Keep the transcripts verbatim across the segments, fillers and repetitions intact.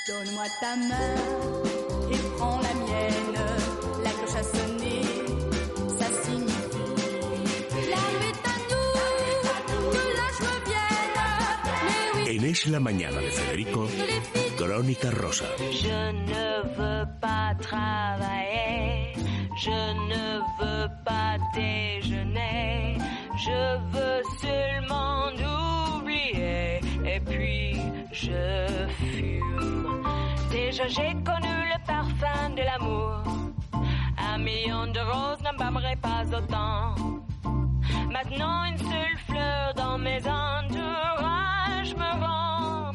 Donne-moi ta main et prends la mienne. La cloche a sonné, ça signifie la nuit à nous, que la joie vienne. Mais oui. En Es la Mañana de Federico, Crónica Rosa. Je ne veux pas travailler, je ne veux pas déjeuner, je veux seulement oublier et puis je fume. Déjà j'ai connu le parfum de l'amour, un million de roses ne m'aimerait pas autant. Maintenant une seule fleur dans mes entourages me rend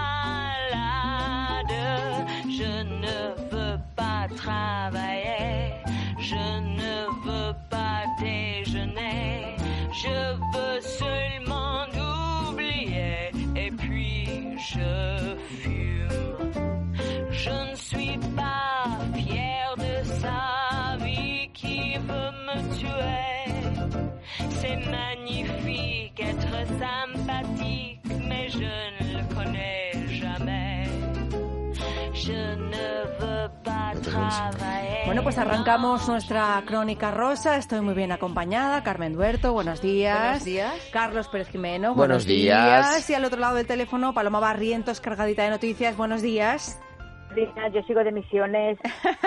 malade. Je ne veux pas travailler, je ne veux pas déjeuner, je veux seulement oublier et puis je fume. Je ne suis pas fière de sa vie qui veut me tuer. C'est magnifique être sympathique, mais je ne le connais jamais. Je ne veux pas travailler. Bueno, pues arrancamos nuestra Crónica Rosa. Estoy muy bien acompañada. Carmen Duerto, buenos días. Buenos días. Carlos Pérez Jimeno, buenos, buenos días. días. Y al otro lado del teléfono, Paloma Barrientos, cargadita de noticias. Buenos días. Yo sigo de misiones.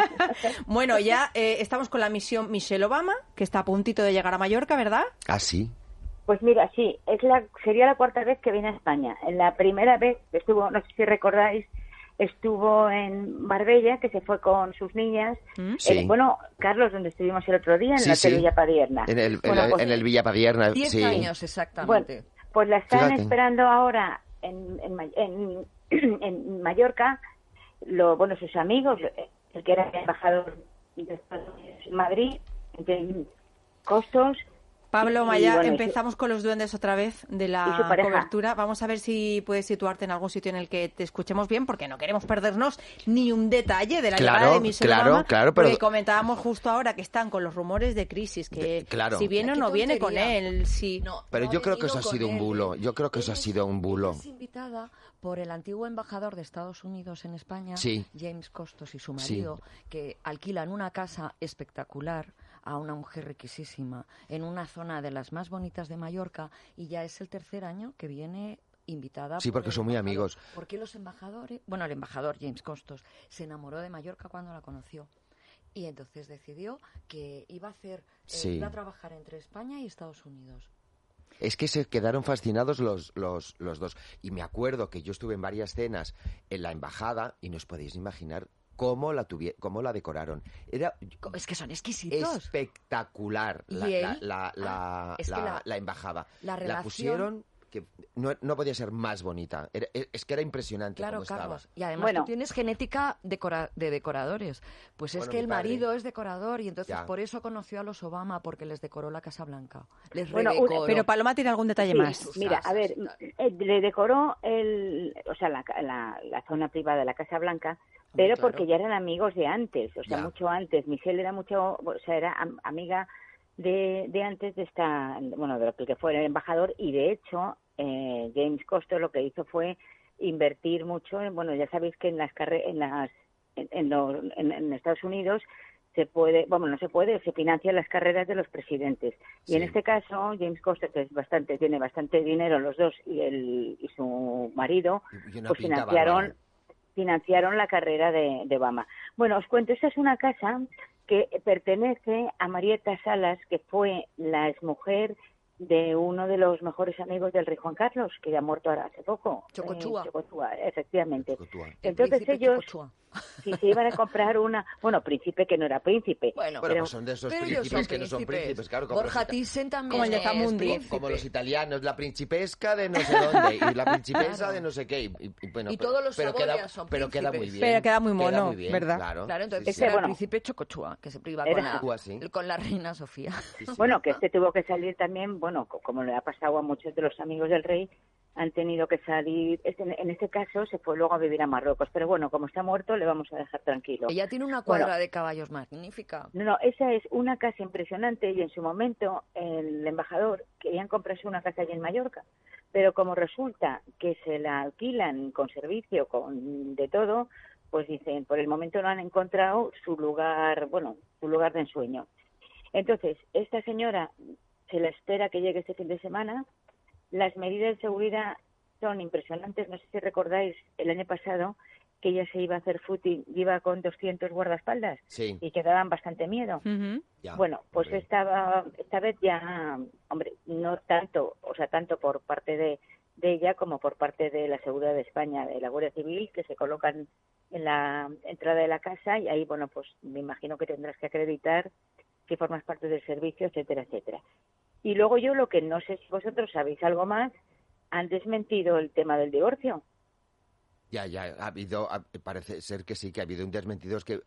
Bueno, ya eh, estamos con la misión Michelle Obama, que está a puntito de llegar a Mallorca, ¿verdad? ¿Ah, sí? Pues mira, sí, es la sería la cuarta vez que viene a España. En la primera vez estuvo, no sé si recordáis, estuvo en Marbella, que se fue con sus niñas. ¿Mm? Sí. Eh, bueno, Carlos, donde estuvimos el otro día, en Sí, la sí. Villa Padierna. En el, Bueno, en, pues, en el Villa Padierna, Diez sí. años exactamente. Bueno, pues la están Fíjate. esperando ahora en, en, Ma- en, en Mallorca, lo, bueno, sus amigos, el que era embajador de Estados Unidos en Madrid, de Costos. Pablo y, Maya, bueno, y su- empezamos con los duendes otra vez de y la su pareja. cobertura. Vamos a ver si puedes situarte en algún sitio en el que te escuchemos bien, porque no queremos perdernos ni un detalle de la Claro, llegada de Michelle claro, Obama. claro, pero- Porque comentábamos justo ahora que están con los rumores de crisis, que De- claro. si viene o Qué no viene con tontería. él. Si... No, Pero no yo ha creo que venido eso ha con sido un él, bulo. ¿eh? Yo creo que eso ha Ella es- sido un bulo. ella es invitada por el antiguo embajador de Estados Unidos en España, Sí. James Costos, y su Sí. marido, que alquilan una casa espectacular a una mujer riquísima en una zona de las más bonitas de Mallorca, y ya es el tercer año que viene invitada. Sí, por porque el son muy embajador. amigos. Porque los embajadores, bueno, el embajador James Costos se enamoró de Mallorca cuando la conoció. Y entonces decidió que iba a hacer, eh, Sí. iba a trabajar entre España y Estados Unidos. Es que se quedaron fascinados los, los, los dos. Y me acuerdo que yo estuve en varias cenas en la embajada y no os podéis imaginar cómo la tuvie- cómo la decoraron. Era Co- Es que son exquisitos. espectacular la, ¿Y él? la, la, la, Ah, es que la- la- la embajada. la La relación- pusieron que no, no podía ser más bonita. Era- es que era impresionante Claro, cómo estaba. Carlos. Y además Bueno. tú tienes genética decora- de decoradores. Pues es Bueno, que mi el padre. marido es decorador y entonces Ya. por eso conoció a los Obama, porque les decoró la Casa Blanca. Les Bueno, un- redecoró. Pero Paloma tiene algún detalle Sí, más. mira, Salsas a ver, y tal. eh, le decoró el, o sea, la, la, la zona privada de la Casa Blanca, pero claro. porque ya eran amigos de antes, o sea, Ya. mucho antes. Michelle era mucho, o sea, era am- amiga de, de antes de esta, bueno, de lo que fuera el embajador, y de hecho eh, James Costos lo que hizo fue invertir mucho en, bueno, ya sabéis que en las carre en las en, en, los- en- en Estados Unidos se puede, bueno, no se puede, se financian las carreras de los presidentes. Y Sí. en este caso, James Costos, que es bastante, tiene bastante dinero los dos, y el y su marido, Y una pues pinta financiaron bárbara. financiaron la carrera de, de Obama. Bueno, os cuento, esta es una casa que pertenece a Marieta Salas, que fue la exmujer de uno de los mejores amigos del rey Juan Carlos, que ya ha muerto ahora hace poco. Chocochúa. Eh, Chocochúa, efectivamente. Chocochúa. El Entonces príncipe ellos, Chocochúa. si se iban a comprar una, bueno, príncipe que no era príncipe, Bueno, Bueno, pero- pues son de esos pero ellos príncipes son que no son príncipes, claro. Como Borja los, ita- Thyssen también Como el de es Zamundi. príncipe. como los italianos, la principesca de no sé dónde y la principesa Claro. de no sé qué. Y, y- bueno, Y pero- todos los pero Saboya queda, son pero queda muy príncipes. bien. Pero queda muy mono, muy bien, ¿verdad? Claro, Claro, entonces Sí, Ese, era bueno, el príncipe Chocochúa, que se iba era con la, Chocochúa, sí. con la reina Sofía. sí, sí. bueno, que este tuvo que salir también, bueno, co- como le ha pasado a muchos de los amigos del rey, han tenido que salir, este- en este caso se fue luego a vivir a Marruecos, pero bueno, como está muerto le vamos a dejar tranquilo. Ella tiene una cuadra Bueno. de caballos magnífica. No, no, esa es una casa impresionante, y en su momento el embajador querían comprarse una casa allí en Mallorca, pero como resulta que se la alquilan con servicio, con de todo, pues dicen, por el momento no han encontrado su lugar, bueno, su lugar de ensueño. Entonces, esta señora se la espera que llegue este fin de semana. Las medidas de seguridad son impresionantes. No sé si recordáis el año pasado que ella se iba a hacer footing, iba con doscientos guardaespaldas Sí. y que daban bastante miedo. Ujú. Ya, Bueno, pues hombre. esta, esta vez ya, hombre, no tanto, o sea, tanto por parte de, de ella como por parte de la Seguridad de España, de la Guardia Civil, que se colocan en la entrada de la casa y ahí, bueno, pues me imagino que tendrás que acreditar que formas parte del servicio, etcétera, etcétera. Y luego yo lo que no sé si vosotros sabéis algo más, han desmentido el tema del divorcio. Ya, ya, ha habido, ha- parece ser que sí, que ha habido un desmentido, es que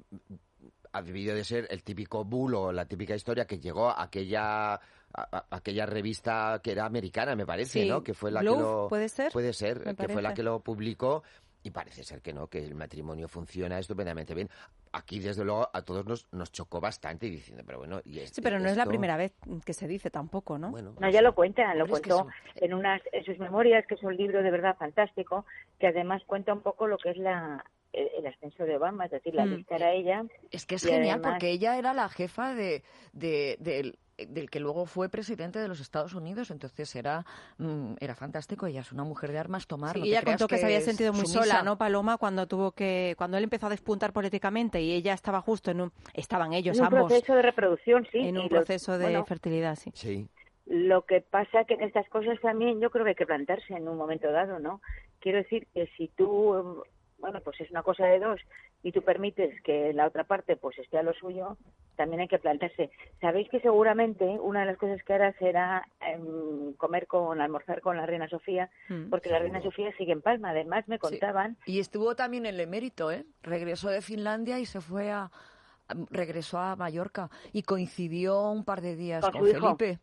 ha debido de ser el típico bulo, la típica historia que llegó a aquella, a- a- aquella revista que era americana, me parece, Sí, ¿no? Que fue la Glove, que lo... ¿puede ser? Puede ser, Me que fue la parece. que lo publicó y parece ser que no, que el matrimonio funciona estupendamente bien. Aquí, desde luego, a todos nos, nos chocó bastante diciendo, pero bueno... Y Sí, pero no es la esto- primera vez que se dice tampoco, ¿no? Bueno, No, ya lo cuenta, lo Hombre, es que contó son- en unas en sus memorias, que es un libro de verdad fantástico, que además cuenta un poco lo que es la el, el ascenso de Obama, es decir, la Mm. vista era ella. Es que es Y genial además- porque ella era la jefa de, de- del, del que luego fue presidente de los Estados Unidos, entonces era mm, era fantástico. Ella es una mujer de armas tomar. Sí, no y te ella creas contó que, se había es sentido muy sumisa. sola, ¿no, Paloma? Cuando tuvo que, cuando él empezó a despuntar políticamente y ella estaba justo en un, estaban ellos En un ambos proceso de reproducción, sí. en un y los- proceso de bueno, fertilidad, sí. Sí, lo que pasa que en estas cosas también yo creo que hay que plantarse en un momento dado, ¿no? Quiero decir que si tú, em, bueno, pues es una cosa de dos y tú permites que la otra parte pues esté a lo suyo, también hay que plantarse. Sabéis que seguramente una de las cosas que hará será em, comer con, almorzar con la reina Sofía, Mm. porque la reina Sofía sigue en Palma. Además me Sí. contaban, Y estuvo también el emérito, ¿eh? Regresó de Finlandia y se fue a, a- regresó a Mallorca y coincidió un par de días Con con, su hijo. Felipe.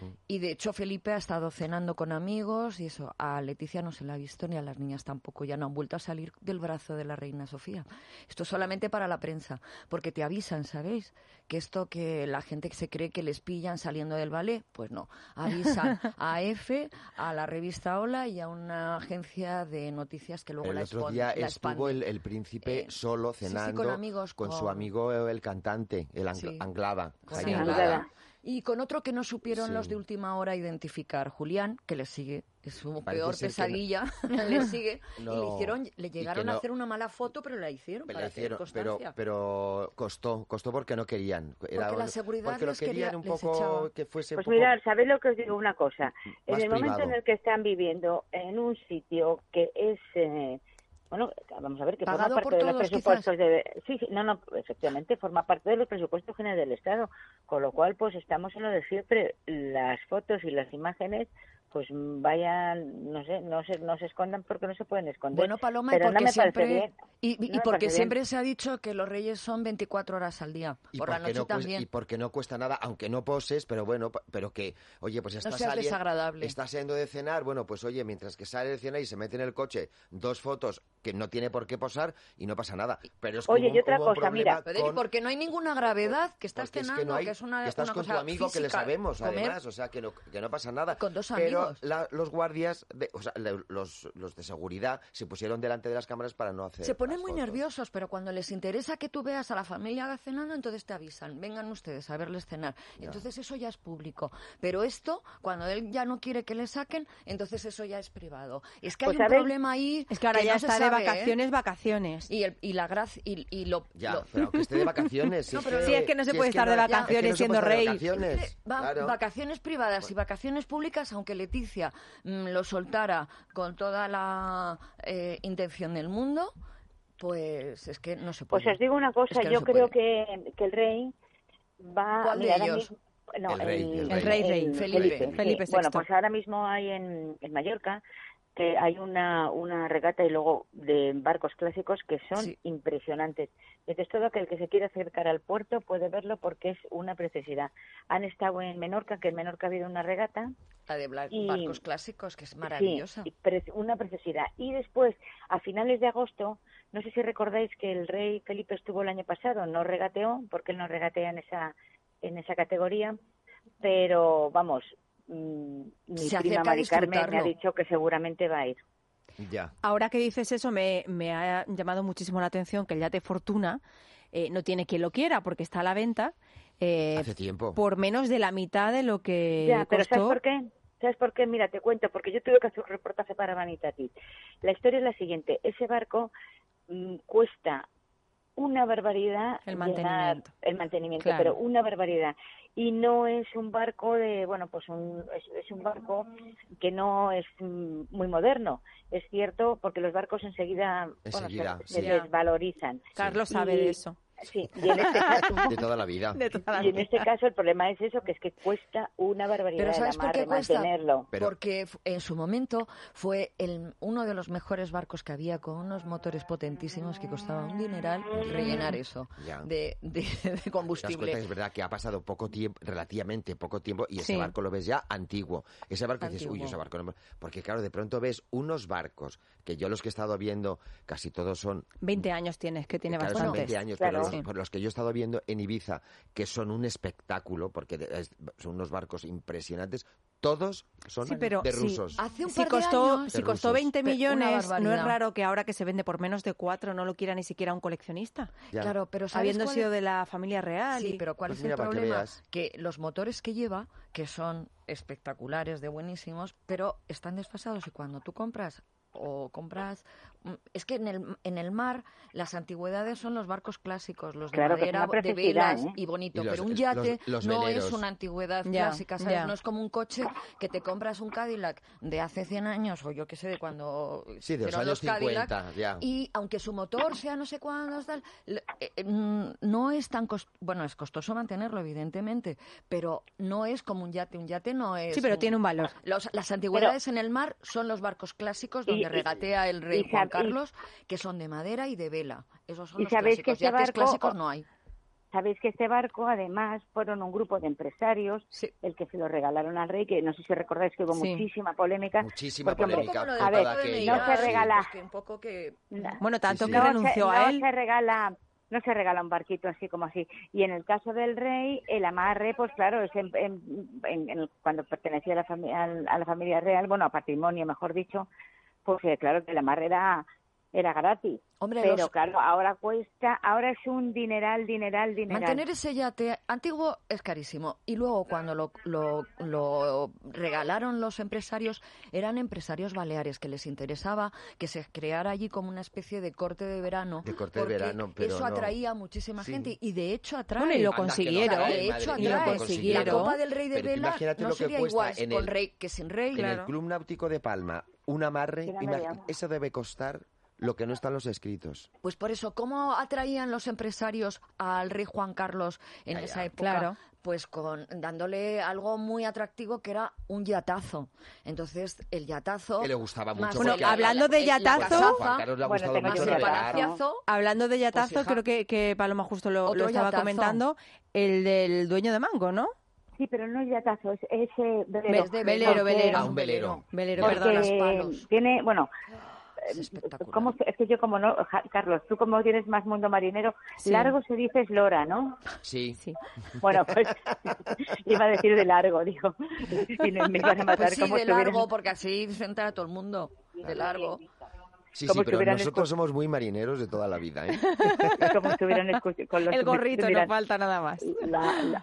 Y de hecho Felipe ha estado cenando con amigos y eso. A Leticia no se la ha visto ni a las niñas tampoco. Ya no han vuelto a salir del brazo de la reina Sofía. Esto es solamente para la prensa, porque te avisan, ¿sabéis? Que esto que la gente se cree que les pillan saliendo del ballet, pues no. Avisan a EFE, a la revista Hola y a una agencia de noticias que luego el la, otro expon- día la estuvo el, expanden. el príncipe Eh, solo sí, sí, cenando con amigos, con su con- amigo eh, el cantante, el Ang- Sí. Anglada. Con Jaime Anglada. Anglada. Y con otro que no supieron Sí. los de última hora identificar, Julián, que le sigue, es su Parece peor ser que pesadilla, le sigue, y le No, hicieron, le y llegaron que a no- hacer una mala foto, pero la hicieron Pero para la hicieron, hacer pero, constancia. pero costó, costó porque no querían. Era Porque la un- seguridad porque lo les quería- querían un les poco echaba. que fuese pues un poco mirad, ¿sabéis lo que os digo? Una cosa. En más el momento privado. en el que están viviendo en un sitio que es, eh, bueno, vamos a ver, que forma Pagado parte por de los todos, presupuestos de... Sí, sí, no, no, efectivamente, forma parte de los presupuestos generales del Estado, con lo cual, pues estamos en lo de siempre. Las fotos y las imágenes, pues vayan, no sé, no se, no se escondan porque no se pueden esconder. Bueno, Paloma, y pero no porque me parece siempre bien. y, y- No y me porque parece siempre bien. se ha dicho que los reyes son veinticuatro horas al día, y por la porque noche no cuesta, también. y porque no cuesta nada, aunque no poses, pero bueno, pa- pero que, oye, pues está seas saliendo, desagradable. está saliendo de cenar, bueno, pues oye, mientras que sale de cenar y se mete en el coche dos fotos que no tiene por qué posar y no pasa nada. Pero es que Oye, hubo- y otra hubo un cosa, problema mira. Pero, con- porque no hay ninguna gravedad, que estás porque es cenando, que, no hay, que es una, que estás una con cosa tu amigo que le física, sabemos, comer. además, o sea, que no, que no pasa nada. Con dos Pero amigos. la- los guardias, de, o sea, le- los, los de seguridad se pusieron delante de las cámaras para no hacer Se ponen las muy fotos. nerviosos, pero cuando les interesa que tú veas a la familia cenando, entonces te avisan, vengan ustedes a verles cenar. Entonces eso ya es público. Pero esto, cuando él ya no quiere que le saquen, entonces eso ya es privado. Es que Pues, hay un ¿sabéis? problema ahí. Es que ahora ya no se está de sabe, ¿eh? vacaciones, vacaciones. Y, el, y la gracia y, y lo, Ya, lo- pero aunque esté de vacaciones. si No, es pero- Sí, es que no se si puede estar de no- vacaciones es que no se siendo puede estar de rey. vacaciones, Va- claro. vacaciones privadas y vacaciones públicas, aunque Leticia mm, lo soltara con toda la eh, intención del mundo, pues es que no se puede. Pues os digo una cosa, Es que no yo se creo puede. que, que el rey va... ¿Cuál de mira, ahora ellos? mismo- no, El rey, el El rey, rey. Felipe. sí. Felipe Bueno, sexto. pues ahora mismo hay en, en Mallorca que hay una, una regata y luego de barcos clásicos que son Sí. impresionantes. Entonces todo aquel que se quiera acercar al puerto puede verlo porque es una preciosidad. Han estado en Menorca, que en Menorca ha habido una regata. La de bla- y- barcos clásicos, que es maravillosa. Sí, pre- una preciosidad. Y después, a finales de agosto, no sé si recordáis que el rey Felipe estuvo el año pasado, no regateó, porque él no regatea en esa, en esa categoría, pero vamos, mm, mi Se prima acerca a Mari Carmen me ha disfrutarlo. dicho que seguramente va a ir. Ya. Ahora que dices eso, me, me ha llamado muchísimo la atención que el yate Fortuna eh, no tiene quien lo quiera porque está a la venta eh, Hace tiempo. por menos de la mitad de lo que Ya, pero costó. ¿sabes por qué? ¿Sabes por qué? Mira, te cuento, porque yo tuve que hacer un reportaje para Vanitatis. La historia es la siguiente. Ese barco mm, cuesta una barbaridad El llenar- mantenimiento. el mantenimiento, Claro. pero una barbaridad. Y no es un barco de, bueno, pues un, es, es un barco que no es mm, muy moderno. Es cierto, porque los barcos enseguida, Enseguida, bueno, se, se sí. desvalorizan. Carlos sabe Y- de eso. Sí, y en este caso... De toda la vida. De toda la Y en vida. este caso el problema es eso, que es que cuesta una barbaridad Pero de ¿sabes la por mar qué de cuesta? mantenerlo. Pero- Porque f- en su momento fue el, uno de los mejores barcos que había con unos motores potentísimos que costaba un dineral rellenar eso Ya. de, de, de Te das cuenta combustible. que es verdad que ha pasado poco tiempo, relativamente poco tiempo, y ese Sí. barco lo ves ya antiguo. Ese barco dices, uy, Antiguo. ese barco no... Porque claro, de pronto ves unos barcos, que yo los que he estado viendo, casi todos son... veinte años tienes, que tiene claro, son bastantes. veinte años, Claro. pero los, Sí. por los que yo he estado viendo en Ibiza, que son un espectáculo, porque de- es- son unos barcos impresionantes, todos son Sí, pero de sí. rusos. Hace un Si par de costó, años... si De costó rusos. veinte Pe- una millones, no es barbaridad. raro que ahora que se vende por menos de cuatro no lo quiera ni siquiera un coleccionista. Ya. Claro, pero ¿sabes Habiendo cuál sido es? de la familia real. Sí, y- pero ¿cuál Pues es mira, el para que problema? veas. Que los motores que lleva, que son espectaculares, de buenísimos, pero están desfasados y cuando tú compras o compras... mm, Es que en el, en el mar las antigüedades son los barcos clásicos, los de Claro, que es madera, una de preciosidad, velas ¿eh? y bonito, Y los- pero un los- yate los no veleros. es una antigüedad Ya, clásica, ¿sabes? ya. No es como un coche que te compras un Cadillac de hace cien años o yo qué sé, de cuando Sí, de los hicieron años Cadillac, cincuenta, ya. y aunque su motor sea no sé cuándo, tal, l- eh, eh, mm, no es tan costoso, bueno, es costoso mantenerlo, evidentemente, pero no es como un yate. Un yate no es... Sí, pero tiene un valor. Los- las antigüedades en el mar son los barcos clásicos donde Y- y- regatea el rey y Juan sab- y- Carlos, que son de madera y de vela. Esos son Y los sabéis que clásicos. este Yates barco- clásicos no hay. Sabéis que este barco, además, fueron un grupo de empresarios Sí. el que se lo regalaron al rey, que no sé si recordáis que hubo Sí. muchísima polémica. Muchísima porque, hombre, polémica. Como lo por a ver, todo de aquello. no se Neira, regala. pues que un poco que... na- Bueno, tanto Sí, que sí. no renunció se, a no él. se regala no se regala un barquito así como así. Y en el caso del rey, el amarre, pues claro, es en, en- en- en- cuando pertenecía a la, fami- al- a la familia real, bueno, a patrimonio, mejor dicho, pues eh, claro que el amarre era, era gratis. Hombre, Pero los- claro, ahora cuesta, ahora es un dineral, dineral, dineral. Mantener ese yate antiguo es carísimo. Y luego cuando lo, lo, lo regalaron los empresarios, eran empresarios baleares que les interesaba que se creara allí como una especie de corte de verano. De corte de porque verano, pero eso no. atraía a muchísima Sí. gente y de hecho atrae. Bueno, y lo Anda, que lo consiguieron. atrae, de hecho madre mía, atrae. lo consiguieron. La Copa del Rey de Pero tú Vela imagínate no lo que sería cuesta igual en con el- rey que sin rey. En Claro. el Club Náutico de Palma, un amarre, Tirando imag- de agua. eso debe costar lo que no están los escritos. Pues por eso, ¿cómo atraían los empresarios al rey Juan Carlos en Ya, ya. esa época? Claro. Pues con dándole algo muy atractivo que era un yatazo. Entonces, el yatazo... Que le gustaba más mucho. Bueno, porque el- hablando de el- la yatazo- casaza, Juan Carlos le ha Bueno, gustado tengo mucho más que el navegar. palaciazo... Hablando de yatazo, Pues, hija. creo que, que Paloma justo lo, Otro lo estaba yatazo. comentando, el del dueño de Mango, ¿no? Sí, pero no es yatazo, es ese velero. Vez de Velero, porque- velero. Ah, un velero. Velero, Porque- perdona. los palos. tiene, bueno, Es espectacular. ¿cómo se- es que yo como no, Ja- Carlos, tú como tienes más mundo marinero, Sí. largo se dice eslora, ¿no? Sí. Sí. Bueno, pues iba a decir de largo, digo, y me me iban a matar Pues sí, como de estuvieran- largo, porque así se entera todo el mundo. De largo. Sí, Como sí, pero estuvieran nosotros escu- somos muy marineros de toda la vida, ¿eh? como estuvieran escu- con los El gorrito, no dirán, falta nada más. la, la,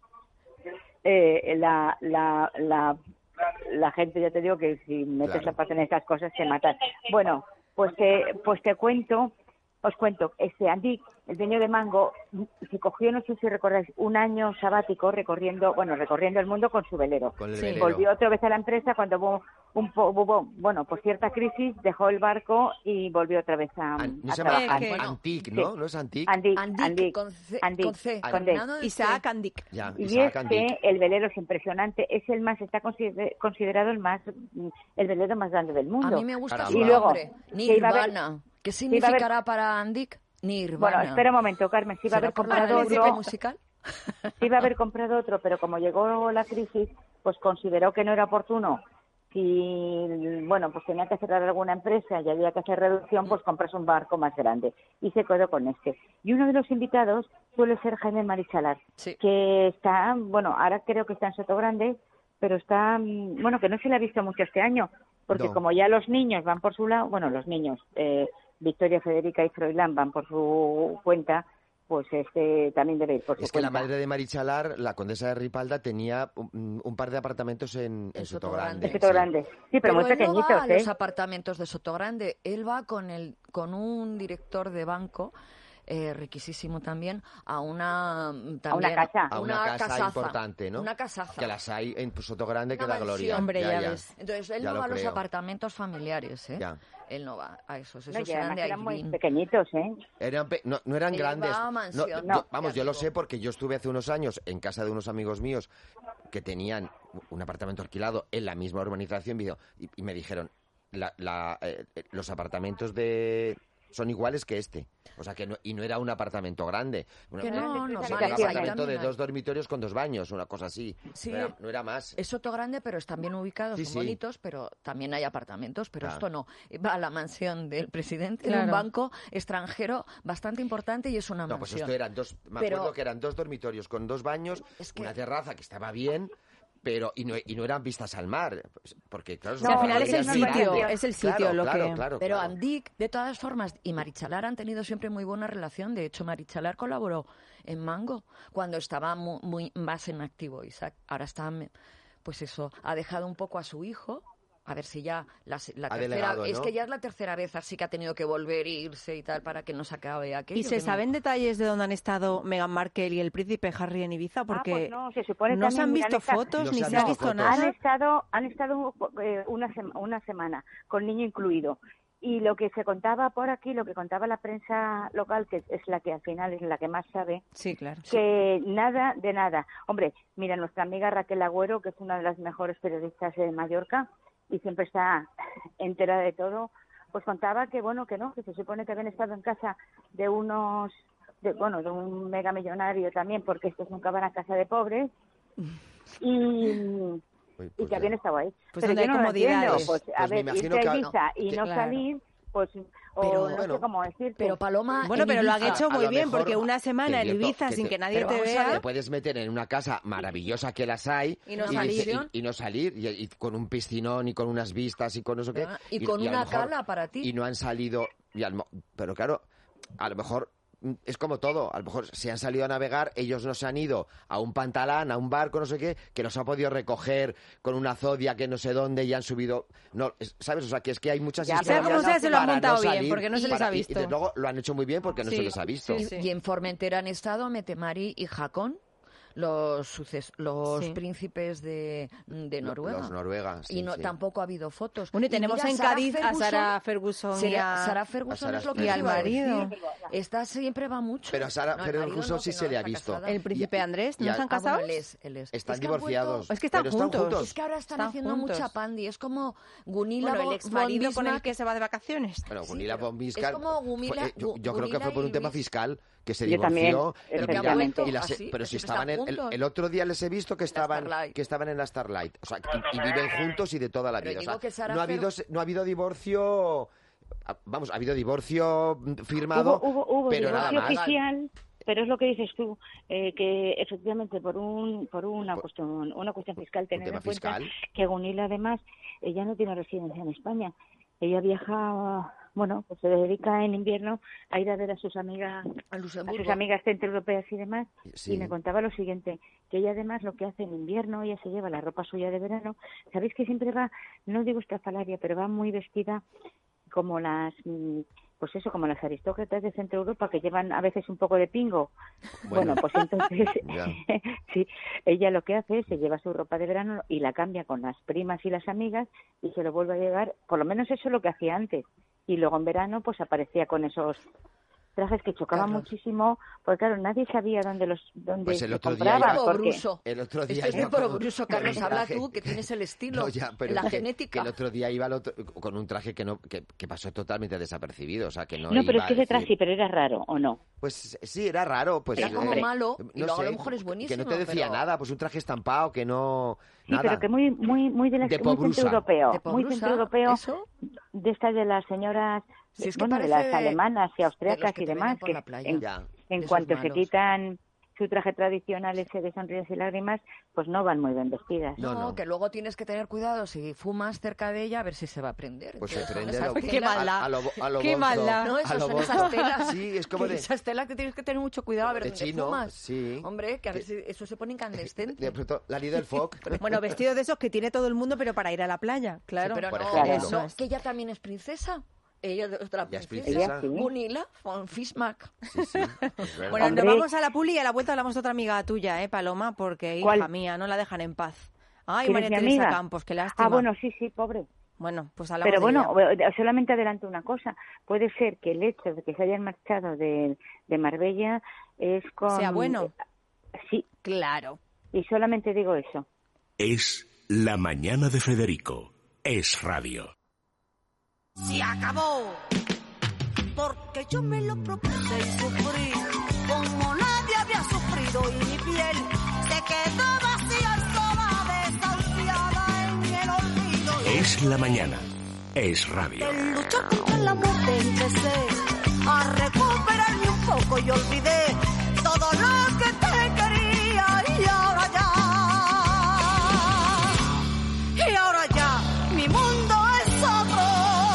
eh, la, la, la, la gente, ya te digo que si metes Claro. la pata en estas cosas se matan. Bueno, pues te, pues te cuento, os cuento, este Andy, el dueño de Mango, se cogió, no sé si recordáis, un año sabático recorriendo, bueno, recorriendo el mundo con su velero. Con el Sí. velero. Volvió otra vez a la empresa cuando hubo un po- hubo, bueno, pues cierta crisis, dejó el barco y volvió otra vez a, An- a no se llama trabajar. que- An- Antic, ¿no? ¿No es Antic? Andy, Andic, Andy, con C, Andy, con C, con D. terminado en Isaac C. Andic. Ya, Y Isaac es que Antic. el velero es impresionante, es el más, está consider- considerado el más, el velero más grande del A mundo. mí me gusta Caramba. su Y luego, nombre. que iba a haber- Nirvana. ¿Qué iba a haber- significará para Andic? Nirvana. Bueno, espera un momento, Carmen, si iba a ¿Será haber por la comprado lírica otro, musical? sí iba a haber comprado otro, pero como llegó la crisis, pues consideró que no era oportuno. Si, bueno, pues tenía que cerrar alguna empresa y había que hacer reducción, pues compras un barco más grande. Y se quedó con este. Y uno de los invitados suele ser Jaime Marichalar, Sí. que está, bueno, ahora creo que está en Sotogrande, pero está, mm, bueno, que no se le ha visto mucho este año, porque No. como ya los niños van por su lado, bueno, los niños, eh, Victoria, Federica y Froilán van por su cuenta, pues este también debe ir por su Es que la cuenta. madre de Marichalar, la condesa de Ripalda, tenía un, un par de apartamentos en, en En Sotogrande. Sotogrande. Es Sotogrande. Sí, pero, muy él no pequeñitos, va a ¿eh? los apartamentos de Sotogrande, él va con el con un director de banco eh, riquísimo también a una también, casa. A una, casa casaza, importante, ¿no? Una casaza. Que las hay en Sotogrande que Una da gloria. mansión. Hombre, ya ves. Entonces él Ya no lo va a los creo. apartamentos familiares, ¿eh? Ya. Él no va a esos, No, esos y eran además de eran muy Ailín. pequeñitos, ¿eh? Eran pe- no, no eran Él grandes. va a No, mansión. yo- No, vamos, ya yo lo digo. sé porque yo estuve hace unos años en casa de unos amigos míos que tenían un apartamento alquilado en la misma urbanización y, y me dijeron, la, la, eh, eh, los apartamentos de son iguales que este. O sea, que no, y no era un apartamento grande. Una, Que no, era no, un vale, apartamento ahí de también dos dormitorios con dos baños, una cosa así. Sí. No era, no era más. Es Sotogrande, pero están bien ubicados, Sí, son sí. bonitos, pero también hay apartamentos, pero Claro. esto no. Va a la mansión del presidente de Claro. un banco extranjero bastante importante y es una No, pues mansión. esto eran dos, me Pero- acuerdo que eran dos dormitorios con dos baños, Es que- una terraza que estaba bien, pero y no, y no eran vistas al mar, pues, porque claro, O sea, al No, final es el no, no, sitio, no, es el sitio claro, lo claro, que... claro, Pero claro. Andic, de todas formas, y Marichalar han tenido siempre muy buena relación. De hecho, Marichalar colaboró en Mango cuando estaba muy, muy más en activo. Isaac ahora está, pues eso, ha dejado un poco a su hijo. A ver si ya la, la Ha tercera delegado, es ¿no? que ya es la tercera vez así que ha tenido que volver e irse y tal para que no se acabe aquello. ¿Y se que no- saben detalles de dónde han estado Meghan Markle y el príncipe Harry en Ibiza? Porque Ah, pues no, se supone no se también, han mira, visto han estado- fotos No ni se han se ha visto visto fotos. nada. Han estado, han estado eh, una, sema- una semana, con niño incluido. Y lo que se contaba por aquí, lo que contaba la prensa local, que es la que al final es la que más sabe, Sí, claro. que nada de nada. Hombre, mira, nuestra amiga Raquel Agüero, que es una de las mejores periodistas de Mallorca y siempre está entera de todo, pues contaba que, bueno, que no, que se supone que habían estado en casa de unos, de, bueno, de un mega millonario también, porque estos nunca van a casa de pobres, y... Uy, y pues que ya. habían estado ahí. Pues Pero donde yo hay no lo entiendo. comodidades. Pues, a Pues me ver, imagino irte que- a Ibiza y que- no claro. salir, pues, o Pero- no bueno, sé cómo decirte. Pero Paloma, Bueno, en pero lo han Ibiza- hecho a muy lo bien, mejor- porque una semana que en cierto, Ibiza que sin te- que nadie pero te vamos a vea... ver. Te puedes meter en una casa maravillosa que las hay Y no dice- salir. y, y no salir y, y con un piscinón y con unas vistas y con eso que Ah, y con a lo una mejor- cala para ti. y no han salido y al mo- pero claro, a lo mejor mm, es como todo, a lo mejor si han salido a navegar, ellos no se han ido a un pantalán, a un barco, no sé qué, que los ha podido recoger con una zodia que no sé dónde y han subido, no, es- ¿sabes? O sea, que es que hay muchas Ya, Sea pero como no, sea, se lo han para montado no bien, salir porque no se y les para- ha y- visto. Y, desde luego lo han hecho muy bien porque no Sí, se les ha visto. sí, sí. Y en Formentera han estado Metemari y Jacón, los suces los Sí. príncipes de, de Lo- Noruega. Los noruegas. y sí, no, sí. tampoco ha habido fotos. Bueno, y tenemos mira, en Sarah Cádiz a Ferguson- Sara Ferguson y Sara, a... Sarah Ferguson a Sarah es lo que y os al iba a decir. marido. Esta siempre va mucho. Pero a Sarah No, el marido Ferguson no, sí que se no le ha está visto. casada. El príncipe Y- Andrés, ¿no y a- están Ah, bueno, casados? él es, él es. Están Es que han divorciados. vuelto- Es que están pero están juntos. juntos. Es que ahora están, Están haciendo juntos. mucha pandi. Es como Gunilla Bueno, el von- ex von marido con el Bismarck. que se va de vacaciones. Bueno, Sí, Gunilla pero von Bismarck es como fue- Gumila- eh, yo, yo creo que Gunilla fue por un y tema Bis- fiscal que se Yo también, divorció. pero que han ya- vuelto y las- así, pero si siempre estaban en, están el, juntos. el otro día les he visto que En la estaban Starlight. que estaban en la Starlight, o sea, y, y viven juntos y de toda la Pero vida. O digo sea, que Sarah no ha Fer- habido no ha habido divorcio, ah, vamos, ha habido divorcio firmado, Hubo, hubo, hubo pero nada divorcio más. oficial, pero es lo que dices tú, eh, que efectivamente por un por una Por- cuestión una cuestión fiscal, tener tema en cuenta fiscal. que Gunilla además ella no tiene residencia en España, ella viaja, bueno, pues se dedica en invierno a ir a ver a sus amigas A a Luxemburgo. sus amigas centroeuropeas y demás, Sí. y me contaba lo siguiente, que ella además lo que hace en invierno, ella se lleva la ropa suya de verano, sabéis que siempre va, no digo estrafalaria, pero va muy vestida como las, mm, pues eso, como las aristócratas de Centro Europa que llevan a veces un poco de pingo. Bueno. Bueno, pues entonces, Ya. sí, ella lo que hace es se lleva su ropa de verano y la cambia con las primas y las amigas y se lo vuelve a llevar, por lo menos eso es lo que hacía antes. Y luego en verano pues aparecía con esos trajes que chocaban Carlos. muchísimo, porque claro, nadie sabía dónde los dónde Pues el se otro día compraban, iba- porque Bruso. El otro día Esto es de iba con- Bruso, con Carlos. un Habla traje- tú, que tienes el estilo, No, ya, pero la que- genética. Que el otro día iba al otro- con un traje que no que, que pasó totalmente desapercibido, o sea, que no no, pero iba es que a ese decir- traje, pero era raro, ¿o no? Pues sí, era raro. Pues, Era como eh, malo, y no luego a lo sé, mejor es Que buenísimo, no te decía pero- nada, pues un traje estampado que no... Sí, nada. pero que muy muy muy de las De muy pobrusa. centroeuropeo, De muy pobrusa, centroeuropeo, eso. de estas de las señoras, Si es que bueno, de parece las alemanas y de los austriacas que y te demás, venden por que la playa. en, Ya. en esos cuanto se malos. quitan su traje tradicional ese de sonrisas y lágrimas, pues no van muy bien vestidas. No, No, no. que luego tienes que tener cuidado si fumas cerca de ella a ver si se va a prender. Pues se Entonces, prende esas lo- telas- Qué maldad. a, a lo, a lo Qué Bonzo, maldad. No, a esas lo son Bonzo. esas telas. Sí, es como de... Esas telas que tienes que tener mucho cuidado a ver de dónde chino, fumas. sí. Hombre, que a ver Que- si eso se pone incandescente. De pronto, la Lidl Foc. Bueno, vestido de esos que tiene todo el mundo, pero para ir a la playa, claro. Sí, pero Por no, ejemplo. no, Eso es. que ella también es princesa. Ella es otra Ya es princesa. princesa. Ella sí. Gunilla von Fismark. Sí, sí, es verdad. Bueno, Hombre. nos vamos a la puli y a la vuelta hablamos de otra amiga tuya, ¿eh, Paloma? Porque, hija ¿Cuál? mía, no la dejan en paz. Ay, ¿Quién es María mi Teresa amiga? Campos, qué lástima. Ah, bueno, sí, sí, pobre. Bueno, pues hablamos Pero de bueno, ella. eh, solamente adelanto una cosa. Puede ser que el hecho de que se hayan marchado de, de Marbella es con... Sea bueno. Sí, Claro. y solamente digo eso. Es La Mañana de Federico. Es radio. Se acabó, porque yo me lo propuse y sufrí como nadie había sufrido y mi piel se quedó vacía y sola, desahuciada en el olvido. Es La Mañana. Es radio. De luchar contra la muerte empecé a recuperarme un poco y olvidé todo lo que te quería y ahora ya, y ahora ya, mi mundo es otro.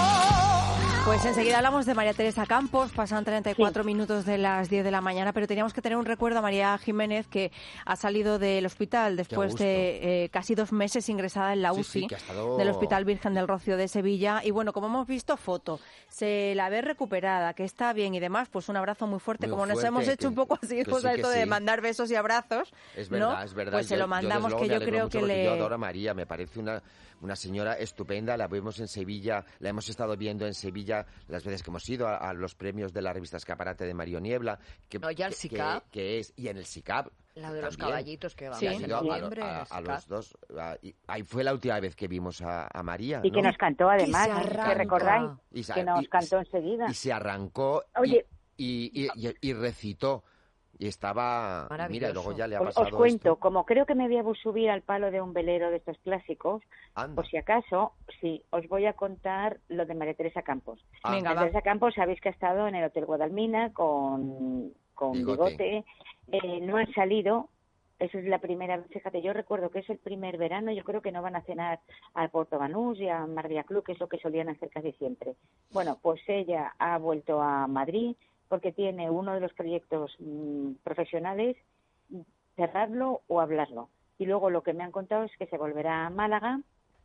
Pues enseguida hablamos de María Teresa Campos, pasan treinta y cuatro minutos de las diez de la mañana, pero teníamos que tener un recuerdo a María Jiménez, que ha salido del hospital después gusto. de eh, casi dos meses ingresada en la Sí, U C I sí, que ha estado- del Hospital Virgen del Rocío de Sevilla. Y bueno, como hemos visto, foto, se la ve recuperada, que está bien y demás, pues un abrazo muy fuerte. Muy como nos fuerte, hemos hecho que- un poco así, que pues sí, a que esto de sí. mandar besos y abrazos, Es verdad, ¿no? es verdad. Pues se Yo- lo yo, desde mandamos, luego, que me yo alegro creo mucho que porque le... Yo adoro a María, me parece una, una señora estupenda, la vemos en Sevilla, la hemos estado viendo en Sevilla las veces que hemos ido a, a los premios de la revista Escaparate de Mario Niebla. Que, No, y al que- SICAP. Que, que es, y en el SICAP. La de los también. caballitos que vamos Sí. Ha en sido a, noviembre. a- en el a SICAP. los dos. a- y ahí fue la última vez que vimos a, a María. Y que ¿no? nos cantó además, se ¿no? arranca. que recordáis, Y sa- que nos y- cantó enseguida. Y se arrancó y- Oye. y, y, y- y recitó. Y estaba... Maravilloso. Mira, luego ya le ha Os, pasado os cuento, esto. como creo que me voy a subir al palo de un velero de estos clásicos, Anda. por si acaso, sí, os voy a contar lo de María Teresa Campos. Ah. Venga, María va. Teresa Campos, sabéis que ha estado en el Hotel Guadalmina con, con Bigote. Bigote. Eh, no han salido, eso es la primera vez, fíjate, yo recuerdo que es el primer verano, yo creo que no van a cenar al Puerto Banús y a Marbella Club, que es lo que solían hacer casi siempre. Bueno, pues ella ha vuelto a Madrid porque tiene uno de los proyectos mmm, profesionales, cerrarlo o hablarlo. Y luego lo que me han contado es que se volverá a Málaga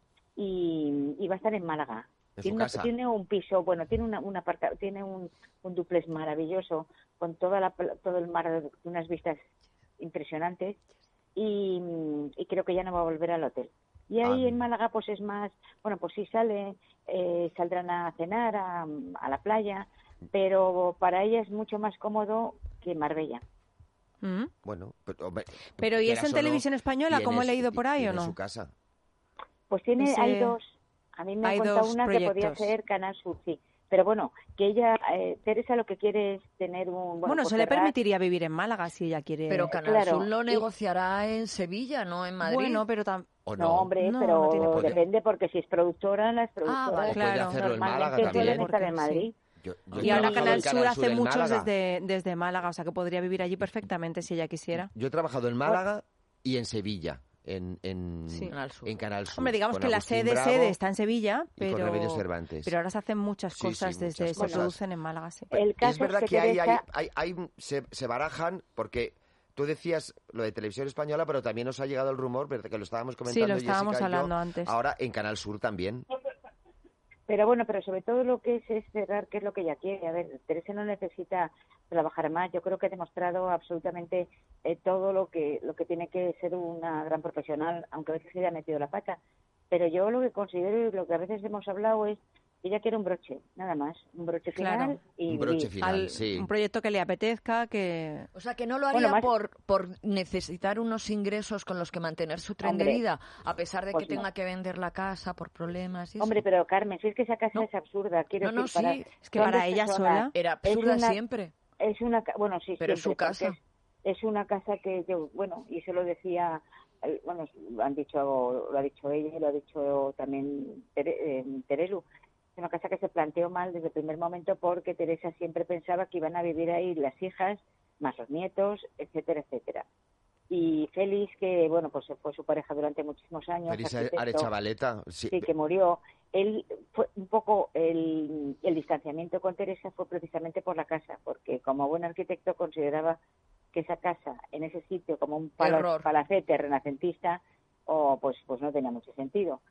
y, y va a estar en Málaga. En su Tiene, una- casa. tiene un piso, bueno, tiene una, una aparta- tiene un, un dúplex maravilloso con toda la, pla- todo el mar, de unas vistas impresionantes y, y creo que ya no va a volver al hotel. Y ahí Ah. en Málaga pues es más, bueno, pues sí sale, eh, saldrán a cenar a, a la playa, pero para ella es mucho más cómodo que Marbella. ¿Mm? Bueno, pero, hombre, Pero, ¿y es quieras en o no, televisión española, como he tienes- leído por ahí, o tienes no? su casa. Pues tiene, Ese- hay dos. A mí me hay han contado dos una que podía proyectos. ser Canal Sur, sí. Pero bueno, que ella, eh, Teresa lo que quiere es tener un... Bueno, Bueno, pues se le cerrar- permitiría vivir en Málaga si ella quiere. Pero Canal claro, Sur lo y- negociará en Sevilla, no en Madrid. Bueno, pero tam- ¿O No, no? hombre, No, pero no tiene por qué. depende porque si es productora, las productoras vale. O puede claro, hacerlo en Málaga normalmente también. suelen estar en Sí. Madrid. Yo- yo Y he ahora trabajado Canal en Sur hace en muchos Málaga. desde, desde Málaga, o sea que podría vivir allí perfectamente si ella quisiera. Yo he trabajado en Málaga y en Sevilla, en, en, Sí. Canal Sur. en Canal Sur. Hombre, digamos con que la Agustín sede Bravo sede está en Sevilla, y con pero, Remedios Cervantes. pero ahora se hacen muchas Sí, sí, cosas desde, muchas se cosas. producen en Málaga, sí. El Y caso es verdad es que, que hay, hay, Teresa- hay, hay- se, se barajan porque tú decías lo de televisión española, pero también nos ha llegado el rumor, ¿verdad? Que lo estábamos comentando Sí, lo estábamos Jessica y yo, hablando antes. ahora en Canal Sur también. Pero bueno, pero sobre todo lo que es es cerrar, que es lo que ella quiere. A ver, Teresa no necesita trabajar más. Yo creo que ha demostrado absolutamente eh, todo lo que lo que tiene que ser una gran profesional, aunque a veces se haya metido la pata. Pero yo lo que considero y lo que a veces hemos hablado es que ella quiere un broche, nada más, un broche final Claro. y Un broche vivir. final, Al- sí. Un proyecto que le apetezca, que... O sea, que no lo Bueno, haría más- por, por necesitar unos ingresos con los que mantener su tren de Hombre, vida, a pesar de pues que no. tenga que vender la casa por problemas y eso. Hombre, pero Carmen, si es que esa casa No. es absurda, quiero No, no, decir, para, sí, es que son para dos ella personas. sola... Era absurda una- siempre. Es una, ca- bueno, sí, Pero es siempre, su porque casa. Es, es una casa que yo, bueno, y eso lo decía, eh, bueno, lo han dicho, lo ha dicho ella y lo ha dicho también Tere- eh, Terelu. Es una casa que se planteó mal desde el primer momento porque Teresa siempre pensaba que iban a vivir ahí las hijas más los nietos, etcétera, etcétera. Y Félix, que bueno, pues fue su pareja durante muchísimos años. Félix arquitecto, Arechavaleta, sí. sí, que murió. Él fue un poco el, el distanciamiento con Teresa fue precisamente por la casa, porque como buen arquitecto consideraba que esa casa en ese sitio como un pala, palacete renacentista, o pues pues no tenía mucho sentido.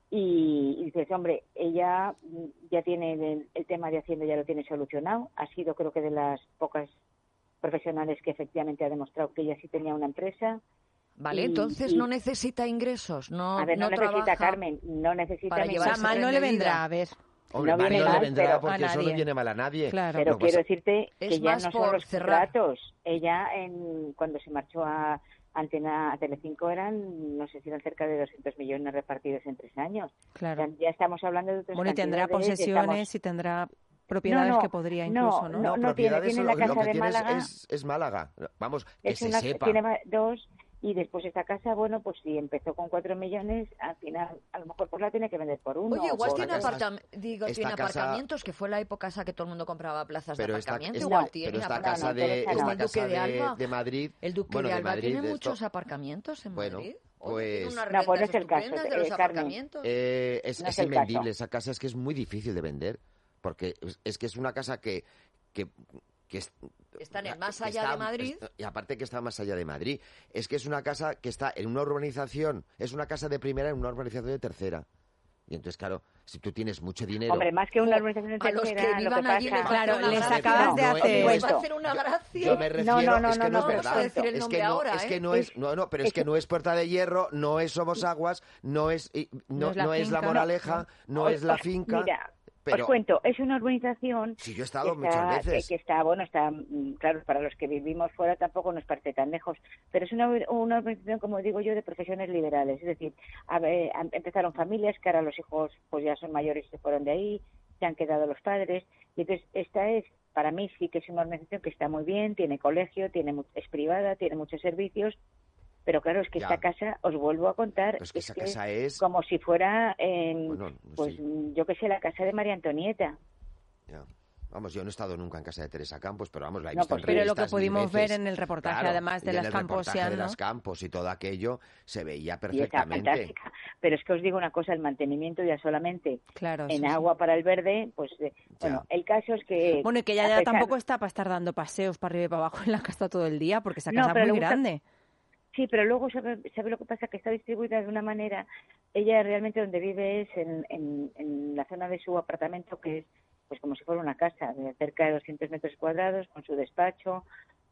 Y, y dices, hombre, ella ya tiene el, el tema de Hacienda, ya lo tiene solucionado. Ha sido, creo que, de las pocas profesionales que efectivamente ha demostrado que ella sí tenía una empresa. Vale, y, entonces y, no necesita ingresos, no A ver, no, no necesita, trabaja Carmen, no necesita... para llevarse mal no le vendrá, a ver. Hombre, no mal viene no le mal, vendrá pero porque a eso no nadie. viene mal a nadie. Claro. Pero Lo quiero pasa- decirte Es que ya más no son por los cerrar. contratos. Ella, en, cuando se marchó a Antena, a Telecinco, eran, no sé si eran cerca de doscientos millones repartidos en tres años. Claro. Ya, ya estamos hablando de otras Bueno, y tendrá cantidades, posesiones estamos... y tendrá propiedades No, no, que podría no, incluso, ¿no? no, No, tiene, propiedades tiene lo, la lo casa que de tiene es- Málaga. es, es Málaga. Vamos, que Es se una, sepa. tiene va- dos, y después esta casa, bueno, pues si empezó con cuatro millones, al final, a lo mejor pues la tiene que vender por uno. Oye, igual por tiene, casa- apartam- digo, esta tiene casa- aparcamientos, que fue la época esa que todo el mundo compraba plazas Pero de esta, aparcamiento, esta- igual tiene pero esta aparcamientos. casa de, Teresa, esta no. Como el Duque casa de de, Alba. de Madrid... El Duque bueno, de de Alba Madrid, tiene de muchos esto- aparcamientos en Bueno, Madrid. pues- Oye, tiene unas No, pues no rentas es el caso, estupendas de eh, los Carmen. aparcamientos. Eh, es No es es el invendible. caso. Esa casa es que es muy difícil de vender. Porque es, es que es una casa que... que que es- Está en el que más allá está- de Madrid. es- y aparte que está más allá de Madrid. Es que es una casa que está en una urbanización, es una casa de primera en una urbanización de tercera. Y entonces, claro, si tú tienes mucho dinero... Hombre, más que una O urbanización a los que tercera, lo que vivan allí les pasa... va a Claro, hacer una les gracia. acabas de No, hacer- no Les va a es- hacer una gracia. Yo me refiero, No, no, no, es que no, no, es no, verdad. vamos a decir el es nombre que no, ahora, es que ¿eh? no es, Es- no, no, pero es es- que no es Puerta de Hierro, no es Somos Aguas, no es, y- no, No es la no es la finca. Moraleja, no Os- es la os- finca. Mira, pero os cuento, es una urbanización... si yo he estado que está, muchas veces. que está, bueno, está, mm, claro, para los que vivimos fuera tampoco nos parece tan lejos, pero es una, una organización, como digo yo, de profesiones liberales, es decir, a ver, a- empezaron familias que ahora los hijos pues ya son mayores y se fueron de ahí, se han quedado los padres, y entonces esta es, para mí sí que es una organización que está muy bien, tiene colegio, tiene mu- es privada, tiene muchos servicios, pero claro, es que Ya. esta casa, os vuelvo a contar, Pero es que es esa que casa es... como si fuera, eh, Bueno, pues sí. yo qué sé, la casa de María Antonieta. Ya. Vamos, yo no he estado nunca en casa de Teresa Campos, pero vamos, la he No, visto pues en pero lo que revistas mil pudimos ver veces. en el reportaje, Claro, además de y en las el reportaje Camposian, de ¿no? las Campos y todo aquello se veía Y está perfectamente. fantástica. Pero es que os digo una cosa, el mantenimiento ya solamente Claro, en sí, sí. agua para el verde, pues eh, bueno, el caso es que... Bueno, y que ya, a ya pesar- tampoco está para estar dando paseos para arriba y para abajo en la casa todo el día, porque esa No, casa es pero muy le gusta- grande. Sí, pero luego, ¿sabe, sabe lo que pasa? Que está distribuida de una manera... Ella realmente donde vive es en, en, en la zona de su apartamento, que es pues como si fuera una casa, de cerca de doscientos metros cuadrados, con su despacho,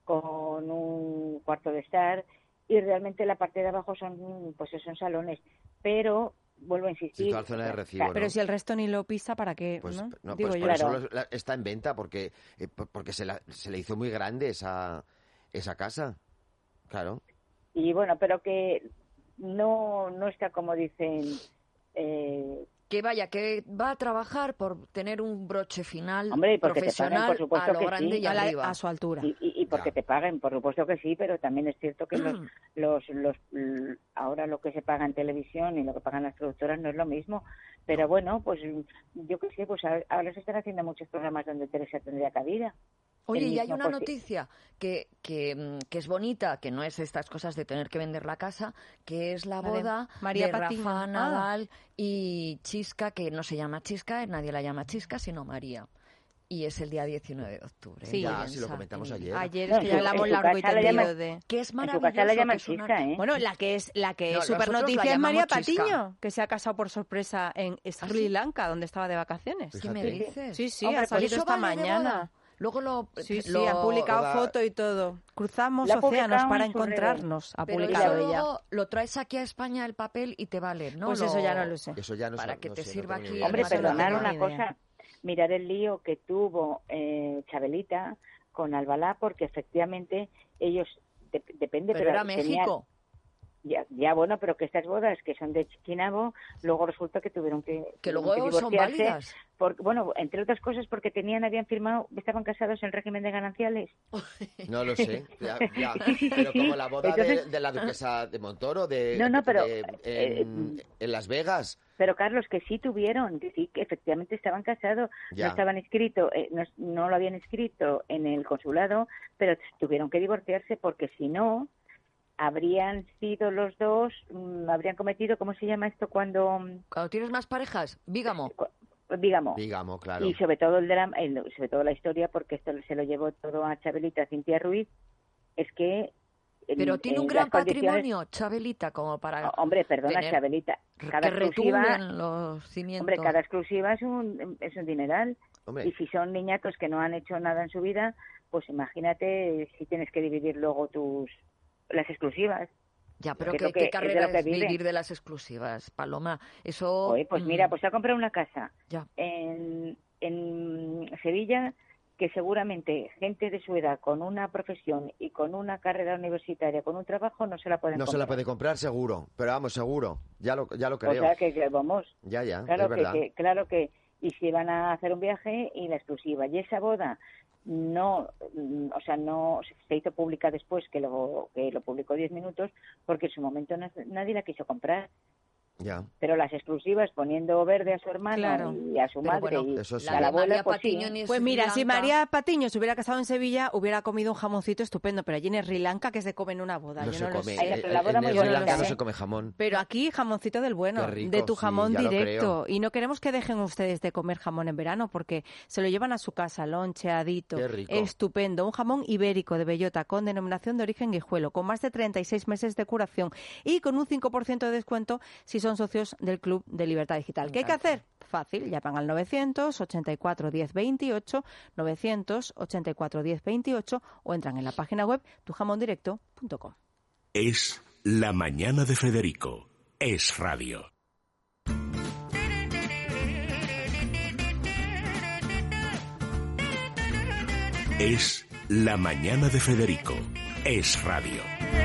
con un cuarto de estar, y realmente la parte de abajo son pues son salones. Pero, vuelvo a insistir... Sí, toda la zona de recibo, ¿no? Pero si el resto ni lo pisa, ¿para qué? Pues ¿no? no, Digo pues yo. por Claro. eso lo- la- está en venta, porque eh, por- porque se, la- se le hizo muy grande esa, esa casa. Claro. Y bueno, pero que no no está como dicen... Eh, Que vaya, que va a trabajar por tener un broche final Hombre, y porque te paguen, profesional por supuesto a lo que grande sí. y a, la- arriba. a su altura. y, y, y porque Ya. te paguen, por supuesto que sí, pero también es cierto que los, los, los l- ahora lo que se paga en televisión y lo que pagan las productoras no es lo mismo. Pero bueno, pues yo qué sé, pues a- ahora se están haciendo muchos programas donde Teresa tendría cabida. Oye, El y hay mismo una posi- noticia que, que, mm, que es bonita, que no es estas cosas de tener que vender la casa, que es la La de boda María de Patiño. Rafa Ah. Nadal y Chisca, que no se llama Chisca, nadie la llama Chisca, sino María. Y es el día diecinueve de octubre. Sí. Ya, Piensa sí, lo comentamos en ayer. ello. Ayer No, es que en ya su- hablamos en su largo y casa la tendido llaman- de... Que es En su maravilloso. casa la que llaman es una- Chisca, ¿eh? Bueno, la que es la que No, es súper nosotros la noticia es María llamamos Chisca. Patiño, que se ha casado por sorpresa en Sri sí? Lanka, donde estaba de vacaciones. ¿Qué me Fíjate. dices? Sí, sí, Hombre, ha pues salido ¿Eso esta vale de mañana. boda? Luego lo... Sí, sí, lo- ha publicado Toda- foto y todo. Cruzamos La ha océanos publicado para en sus redes. encontrarnos, ha Pero publicado eso ella. luego lo traes aquí a España el papel y te vale, ¿no? Pues eso ya no lo sé. Eso ya no Para sé- que no te sé, no sirva tengo ni aquí idea. Hombre, Además, no perdonad tengo una ni idea. cosa, mirar el lío que tuvo eh, Chabelita con Albalá, porque efectivamente ellos, de- depende, Pero pero, era tenían- México. Ya, ya, bueno, pero que estas bodas que son de Chiquinabo, luego resulta que tuvieron que... Que tuvieron luego son divorciarse válidas. Porque, bueno, entre otras cosas porque tenían, habían firmado, estaban casados en régimen de gananciales. No lo sé, ya, ya. Sí, sí, sí, pero sí. como la boda Entonces- de, de la duquesa de Montoro, de, No, no, pero, de- eh, en, en Las Vegas. Pero, Carlos, que sí tuvieron, que sí, que efectivamente estaban casados, Ya. no estaban inscritos, eh, no, no lo habían escrito en el consulado, pero tuvieron que divorciarse porque si no, habrían sido los dos, mm, habrían cometido, ¿cómo se llama esto cuando...? mm, Cuando tienes más parejas, bígamo. Digamos. Digamos, claro. Y sobre todo el drama, el- sobre todo la historia, porque esto se lo llevó todo a Chabelita Cintia Ruiz, es que... en- Pero tiene un en gran las condiciones- patrimonio, Chabelita, como para Oh, hombre, perdona, tener- Chabelita, cada que exclusiva, retumben los cimientos. hombre, cada exclusiva es un, es un dineral. Hombre. Y si son niñatos que no han hecho nada en su vida, pues imagínate si tienes que dividir luego tus las exclusivas. Ya, pero que ¿qué, es lo qué que- es de carrera lo que es vive. vivir de las exclusivas, Paloma? Eso... Oye, pues mm, mira, pues ha comprado una casa Ya. en, en Sevilla que seguramente gente de su edad con una profesión y con una carrera universitaria, con un trabajo, no se la pueden No se comprar. la puede comprar seguro, pero vamos, seguro, ya lo, ya lo O creo. sea que, que vamos, Ya, ya, claro es que, verdad. que- claro que, y si van a hacer un viaje y la exclusiva. Y esa boda no, mm, o sea, no se hizo pública después que lo, que lo publicó diez minutos, porque en su momento na- nadie la quiso comprar. Ya. Pero las exclusivas poniendo verde a su hermano Claro. y a su Pero madre bueno, y, eso sí. y a La la de abuela, María pues sí. Patiño ni Pues Sri mira, si Lanka. María Patiño se hubiera casado en Sevilla, hubiera comido un jamoncito estupendo, pero allí en Sri Lanka que se come en una boda. No yo se no lo come. sé. Ay, eh, pero la boda en muy Sri bonita, Lanka no ¿eh? se come jamón. Pero aquí jamoncito del bueno, Qué rico, de tu sí, jamón ya lo directo. creo. Y no queremos que dejen ustedes de comer jamón en verano porque se lo llevan a su casa, loncheadito, Qué rico. estupendo. Un jamón ibérico de bellota con denominación de origen guijuelo, con más de treinta y seis meses de curación y con un cinco por ciento de descuento si son socios del Club de Libertad Digital. ¿Qué hay que hacer? Fácil, llaman al novecientos ochenta y cuatro diez veintiocho, novecientos ochenta y cuatro diez veintiocho o entran en la página web tu jamón directo punto com. Es La Mañana de Federico. Es Radio. Es La Mañana de Federico. Es Radio.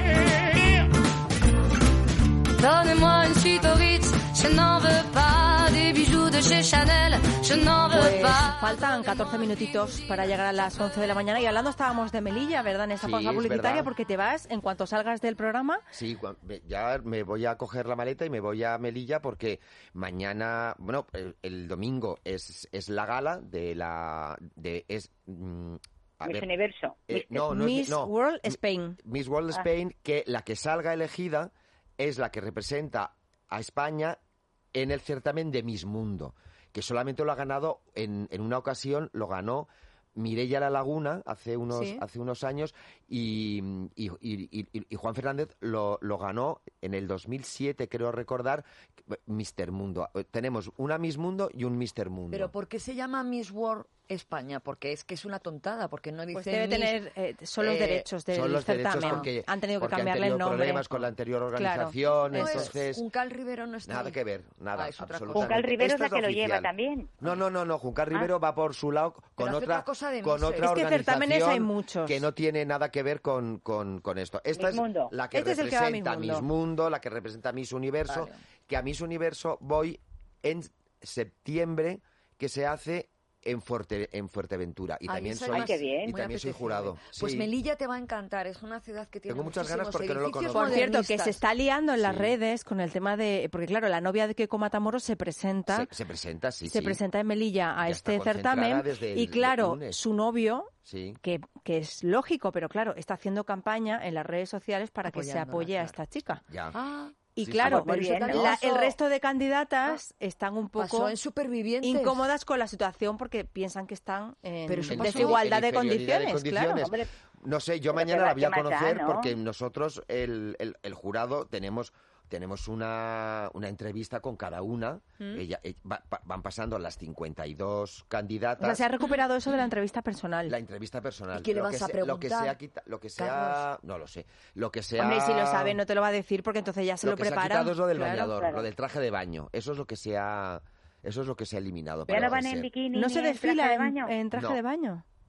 Donnez-moi une suite au Ritz, je n'en veux pas. Des bijoux de chez Chanel, je n'en veux Pues pas. faltan catorce minutitos para llegar a las once de la mañana y hablando estábamos de Melilla, ¿verdad? En esta Sí, pausa es publicitaria verdad. porque te vas en cuanto salgas del programa. Sí, cua- me- ya me voy a coger la maleta y me voy a Melilla porque mañana, bueno, el, el domingo es, es la gala de la... de es mm, a Miss ver, Universo. eh, Mister- no, no, es- Miss no, World Spain. Miss World Ah. Spain, que la que salga elegida es la que representa a España en el certamen de Miss Mundo, que solamente lo ha ganado en, en una ocasión, lo ganó Mireia La Laguna hace unos, Sí. hace unos años y, y, y- y- y Juan Fernández lo, lo ganó en el dos mil siete, creo recordar, Mister Mundo. Tenemos una Miss Mundo y un Mister Mundo. Pero ¿por qué se llama Miss World España? Porque es que es una tontada, porque no dice Pues debe Miss- tener, eh, son los Eh, derechos del son los derechos certamen. porque, han tenido que porque cambiarle han el tenido nombre. problemas con la anterior Claro. organización, No es entonces... Juncal Rivero no está Nada ahí. que ver, nada, Ah, es otra cosa. absolutamente. Juncal Rivero es Esto la que lo lleva oficial. también. No, no, no, no, Juncal Rivero va por su lado con hace otra, otra cosa de con Miss, otra Es que certámenes hay organización muchos. que no tiene nada que ver con, con, con esto. Esta Miss es Mundo. la que Este es el que va a Miss representa Mundo. Miss Mundo, la que representa Miss Universo, Vale. que a Miss Universo voy en septiembre, que se hace en, Fuerte, en Fuerteventura. Y Ay, también esa soy, Ay, qué bien. y Muy también soy apetecible. jurado. Pues Sí. Melilla te va a encantar, es una ciudad que tiene Tengo muchas ganas muchísimos porque no lo edificios conozco. Por cierto, que modernistas. se está liando en las Sí. redes con el tema de... Porque claro, la novia de Keiko Matamoros se presenta... Se, se presenta, sí, se sí. presenta en Melilla a Ya está este concentrada certamen desde el y claro, lunes. su novio, Sí. que, que es lógico, pero claro, está haciendo campaña en las redes sociales para que se Apoyándola, apoye a claro. esta chica. Ya. Ah, Y Sí, claro, sí. Pues muy bien, ¿no? la- el Pasó- resto de candidatas están un pasó poco en Supervivientes. incómodas con la situación porque piensan que están en Pero eso En pasó- desigualdad de en inferioridad de condiciones, claro. condiciones. Hombre, No sé, yo Pero mañana qué la va- voy a qué más da, conocer ¿no? porque nosotros, el, el, el jurado, tenemos tenemos una, una entrevista con cada una. ¿Mm? Ella, eh, va- va- van pasando las cincuenta y dos O candidatas. sea, se ha recuperado eso de la entrevista personal. La entrevista personal. ¿Y qué le Lo vas que a se- Lo que preguntar, sea, quita- lo que sea, Carlos? no lo sé. Lo que sea. Hombre, si lo sabe, no te lo va a decir porque entonces ya se lo, lo que se ha preparan. quitado es lo del Claro. bañador, claro. lo del traje de baño. Eso es lo que se ha, eso es lo que se ha eliminado. ya no parece van en ser. bikini No ni se en desfila traje de en, baño. en traje No. de baño.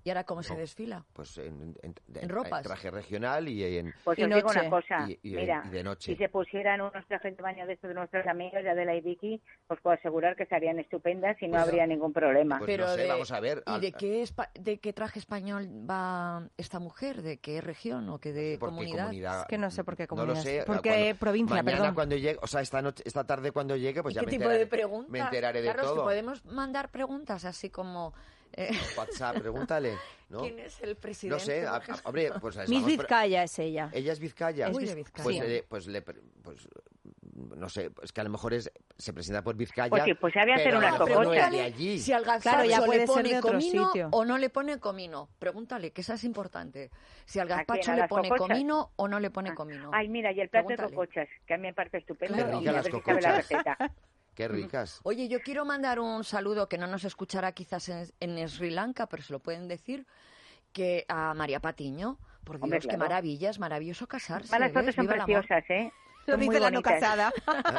¿Y ahora cómo se desfila? Pues en, en, en- ¿En ropas? en traje regional y en... Pues Y os digo noche. una cosa, Y- y- mira, y de noche. si se pusieran unos trajes de baño de estos de nuestros amigos, de Adela y Vicky, os puedo asegurar que estarían estupendas y no Pues- habría ningún problema. Pues no sé, vamos a ver. ¿Y Al- de qué, espa- de qué traje español va esta mujer? ¿De qué región o qué de ¿Por qué comunidad? Es que no sé por qué No comunidad. lo sé. Porque Cuando- provincia, mañana perdón. cuando llegue, o sea, esta noche, esta tarde cuando llegue, pues ¿Y ya qué me tipo enteraré, de preguntas? me enteraré de Carlos, que todo. podemos mandar preguntas así como... eh, WhatsApp, pregúntale, ¿no? ¿Quién es el presidente? No sé, a- por a- ejemplo? hombre, pues Miss estamos pre- Vizcaya es ella. Ella es Vizcaya. Es Uy, de Viz- Vizcaya. Pues, sí. le, pues, le, pre- pues no sé, es que a lo mejor es se presenta por Vizcaya. Pues sí, pues sabe hacer pero a lo unas mejor no es cocochas. de allí. Si al Claro, gazpacho ya puede le ser pone de otro comino sitio. o no le pone comino. Pregúntale, que esa es importante. Si al ¿A quién? gazpacho ¿A le las pone cocochas? comino o no le pone comino. Ay, mira, y el plato Pregúntale. de cocochas, que a mí me parece estupendo, Claro. Qué y ricas a las ver si sabe la cocochas. receta. Qué ricas. Oye, yo quiero mandar un saludo que no nos escuchará quizás en, en Sri Lanka, pero se lo pueden decir, que a María Patiño. Por Dios, Hombre, qué claro. maravilla, es maravilloso casarse. Las fotos ¿ves? son Viva el amor. preciosas, ¿eh? Lo Son muy dice la no bonitas. casada.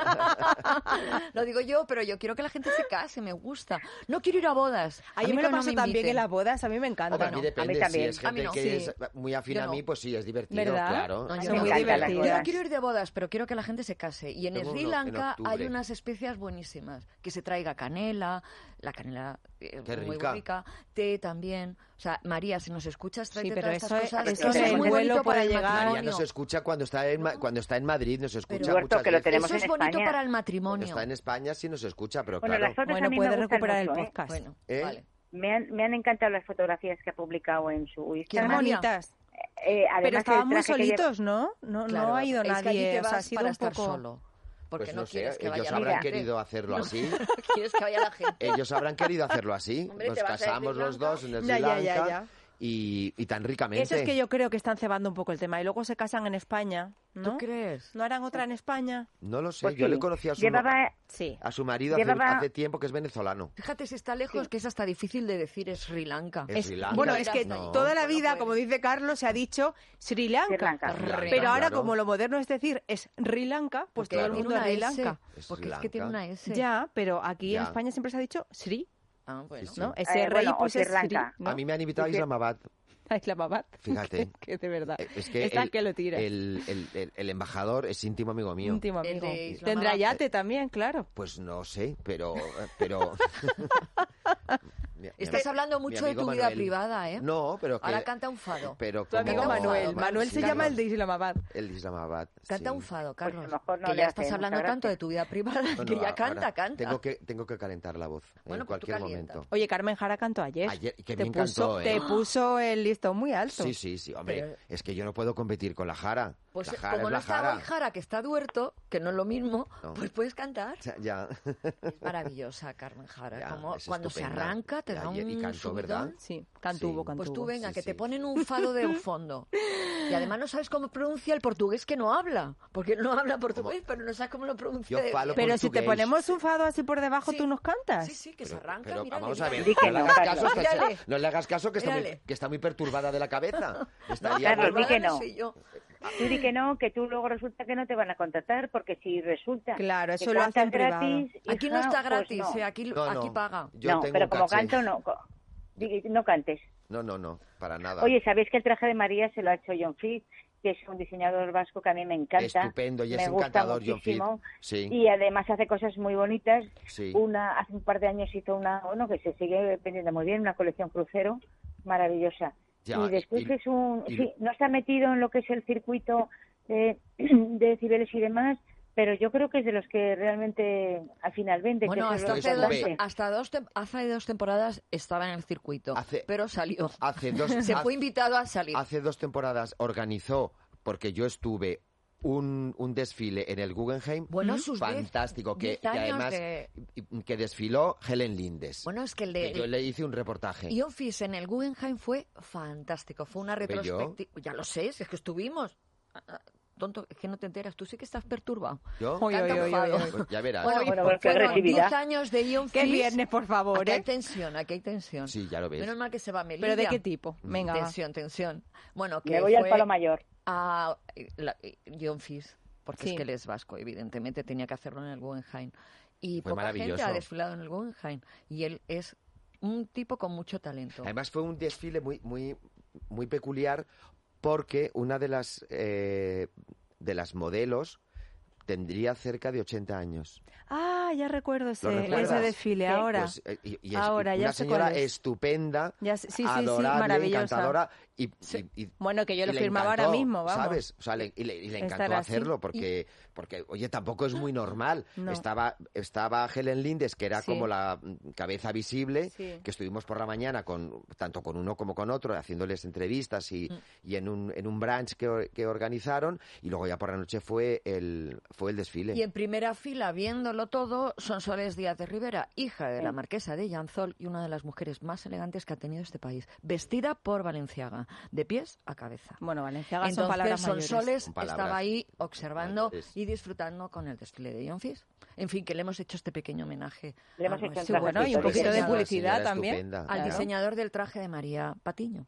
Lo digo yo, pero yo quiero que la gente se case, me gusta. No quiero ir a bodas. A mí me que lo no paso también inviten. en las bodas, a mí me encanta. a mí depende, si también. es A mí gente no. que Sí. es muy afín Yo a no. mí, pues sí, es divertido, ¿Verdad? claro. No, yo Son no. muy Me encantan las divertidas. Yo bodas. no quiero ir de bodas, pero quiero que la gente se case. Y en Tengo Sri uno en Lanka octubre. hay unas especias buenísimas. Que se traiga canela, la canela eh, Qué muy rica. rica, té también. O sea, María, si nos escuchas, tráete Sí, pero todas eso estas es- cosas. eso Eso en es el muy vuelo bonito para puede el llegar. María matrimonio. no se escucha cuando está en, Ma- cuando está en Madrid, no se escucha Roberto, muchas que lo veces. tenemos Eso en es bonito España. para el matrimonio. Está en España, sí no se escucha, pero Bueno, claro. las fotos Bueno, a mí puede me gustan recuperar mucho, el ¿eh? podcast. Bueno, ¿Eh? vale. Me han, me han encantado las fotografías que ha publicado en su Qué Instagram. María? bonitas. Eh, además, Pero estaban el muy traje que lleva- solitos, ¿no? No, Claro, no ha ido es que allí nadie. te O sea, vas ha sido para un estar poco... solo. Porque Pues no, no sé, quieres que ellos vaya la habrán gente. querido hacerlo así. quieres que vaya la gente. Ellos habrán querido hacerlo así. Hombre, Nos te vas a Sri casamos los Lanka. dos en el Sri Ya, ya, ya, Lanka ya. Y, y tan ricamente. Eso es que yo creo que están cebando un poco el tema. Y luego se casan en España, ¿no? ¿Tú crees? ¿No harán otra en España? No lo sé, Pues yo sí. le conocí a su, Llevaba, Sí. a su marido hace, llevaba- hace tiempo que es venezolano. Fíjate si está lejos, que es hasta difícil de decir es Sri Lanka. Es Sri Lanka. Bueno, es que No. toda la Bueno, vida, pues- como dice Carlos, se ha dicho Sri Lanka. Sri Lanka. Sri Lanka, Pero ahora, claro. como lo moderno es decir es Sri Lanka, pues Porque todo el tiene mundo es una Sri S. Lanka. Es Porque Sri es que tiene Lanka. una S. Ya, pero aquí en Ya. España siempre se ha dicho Sri, Ah, bueno. Sí, sí. ¿no? Eh, S R I bueno, o pues Sri es Sri, Lanka. ¿no? A mí me han invitado a Es que- Islamabad. A Islamabad. Fíjate. Que de verdad. Eh, Es que Está el, que lo tira. el, el- el- el embajador es íntimo amigo mío. Íntimo El amigo. de Islamabad. Tendrá yate también, claro. Pues no sé, pero... pero... Mi- mi Estás ami- hablando mi mucho de amigo tu vida Manuel. privada, ¿eh? No, pero que... Ahora canta un fado. Pero Tu amigo como- Manuel. Ma- Manuel se Sí, llama el de Islamabad. El de Islamabad. Canta sí. un fado, Pues a Carlos. lo mejor no que le ya hace estás hablando mucha tanto gracia. de tu vida privada Bueno, que ya ahora canta, canta. Tengo que, tengo que calentar la voz Bueno, en pues tú cualquier calienta. momento. Oye, Carmen Jara cantó ayer. Ayer, que te bien puso, cantó, ¿eh? Te puso el listón muy alto. Sí, sí, sí, hombre. Pero- Es que yo no puedo competir con la Jara. Pues la Jara como es no la está Jara. hoy Jara, que está duerto, que no es lo mismo, No. pues puedes cantar. Ya, ya. Es maravillosa, Carmen Jara. Ya, Como es cuando se estupenda. arranca, te Ya, da y- y un cantó, subidón. ¿verdad? Sí, cantuvo, Sí. cantuvo. Pues tú venga, Sí, que sí. te ponen un fado de fondo. Y además no sabes cómo pronuncia el portugués que no habla. Porque él no habla portugués, pero no sabes cómo lo pronuncia. Yo de falo bien. Pero si te portugués. ponemos un fado así por debajo, Sí. ¿tú nos cantas? Sí, sí, que se Pero- arranca. pero mírale, vamos a ver, mírale. Di que no le no, hagas Carlos. caso, que Mírale. está, no le hagas caso que está, muy, Mírale. que está muy perturbada de la cabeza. No, Estaría Carlos, muy- di que perturbada no. soy yo. Tú di que no, que tú luego resulta que no te van a contratar, porque si resulta Claro, que eso lo hacen cantas gratis, Aquí no hija, está pues gratis, no. eh, aquí, No, no. aquí paga. Yo no, tengo pero un como caché. canto, no. co- di- No cantes. No, no, no, para nada. Oye, ¿sabéis que el traje de María se lo ha hecho John Fitz, que es un diseñador vasco que a mí me encanta? Estupendo, y es me gusta encantador, John Fitz. muchísimo. Sí. Y además hace cosas muy bonitas. Sí. Una Hace un par de años hizo una, bueno, que se sigue vendiendo muy bien, una colección crucero maravillosa. Ya, y después y- es un... y- Sí, no está metido en lo que es el circuito de, de decibeles y demás, pero yo creo que es de los que realmente al final vende. Bueno, que hasta eso es hace, lo dos, importante. hasta dos tem- hace dos temporadas estaba en el circuito, Hace- pero salió. Hace dos, Se ha- fue invitado a salir. hace dos temporadas organizó, porque yo estuve, un, un desfile en el Guggenheim. Bueno, sus diez- fantástico, que, diez que años además de- que desfiló Helen Lindes. Bueno, es que el que de... yo le hice un reportaje. Ion Fish en el Guggenheim fue fantástico. Fue una ¿Estuve yo? retrospectiva. Ya lo sé, si es que estuvimos. Ah, ah, Tonto, es que no te enteras. Tú sí que estás perturbado. ¿Yo? Oy, Canta oy, un oy, fado. oy, oy. Pues ya verás. Bueno, bueno, y pues qué fueron agresividad. diez años de Ion Qué Fish. viernes, por favor, Aquí hay ¿eh? tensión, aquí hay tensión. Sí, ya lo ves. Menos mal que se va Melilla. ¿Pero de qué tipo? Venga, va. Tensión, tensión. Bueno, que Me voy al fue palo mayor. a la- Ion Fish, porque Sí. es que él es vasco, evidentemente tenía que hacerlo en el Guggenheim. Y Fue poca gente maravilloso. ha desfilado en el Guggenheim. Y él es un tipo con mucho talento. Además fue un desfile muy, muy, muy peculiar porque una de las eh, de las modelos tendría cerca de ochenta años. Ah, ya recuerdo ese, ¿Lo recuerdas? ese desfile, ahora. Pues, eh, y, y es Ahora, ya una sé señora cuál es. estupenda, Ya sé- sí, sí, sí, adorable, maravillosa. encantadora. Y, Sí. y- y- Bueno, que yo y lo le firmaba encantó, ahora mismo, vamos. ¿sabes? O sea, le- y, le, y le Estar encantó así. hacerlo porque, porque, oye, tampoco es muy normal. No. Estaba, estaba Helen Lindes, que era Sí. como la mm, cabeza visible, Sí. que estuvimos por la mañana con tanto con uno como con otro, haciéndoles entrevistas y, Mm. y en un en un brunch que, or- que organizaron, y luego ya por la noche fue el fue el desfile. Y en primera fila, viéndolo todo, Sonsoles Díaz de Rivera, hija de la marquesa de Llanzol y una de las mujeres más elegantes que ha tenido este país, vestida por Balenciaga, de pies a cabeza. Bueno, Valenciaga son Entonces, palabras mayores. Sonsoles Son palabras estaba ahí observando mayores. y disfrutando con el desfile de John Fis. En fin, que le hemos hecho este pequeño homenaje Le hemos a hecho un nuestro Sí, bueno, y un Traje poquito de diseñador. publicidad Señora también. estupenda. al Claro. diseñador del traje de María Patiño.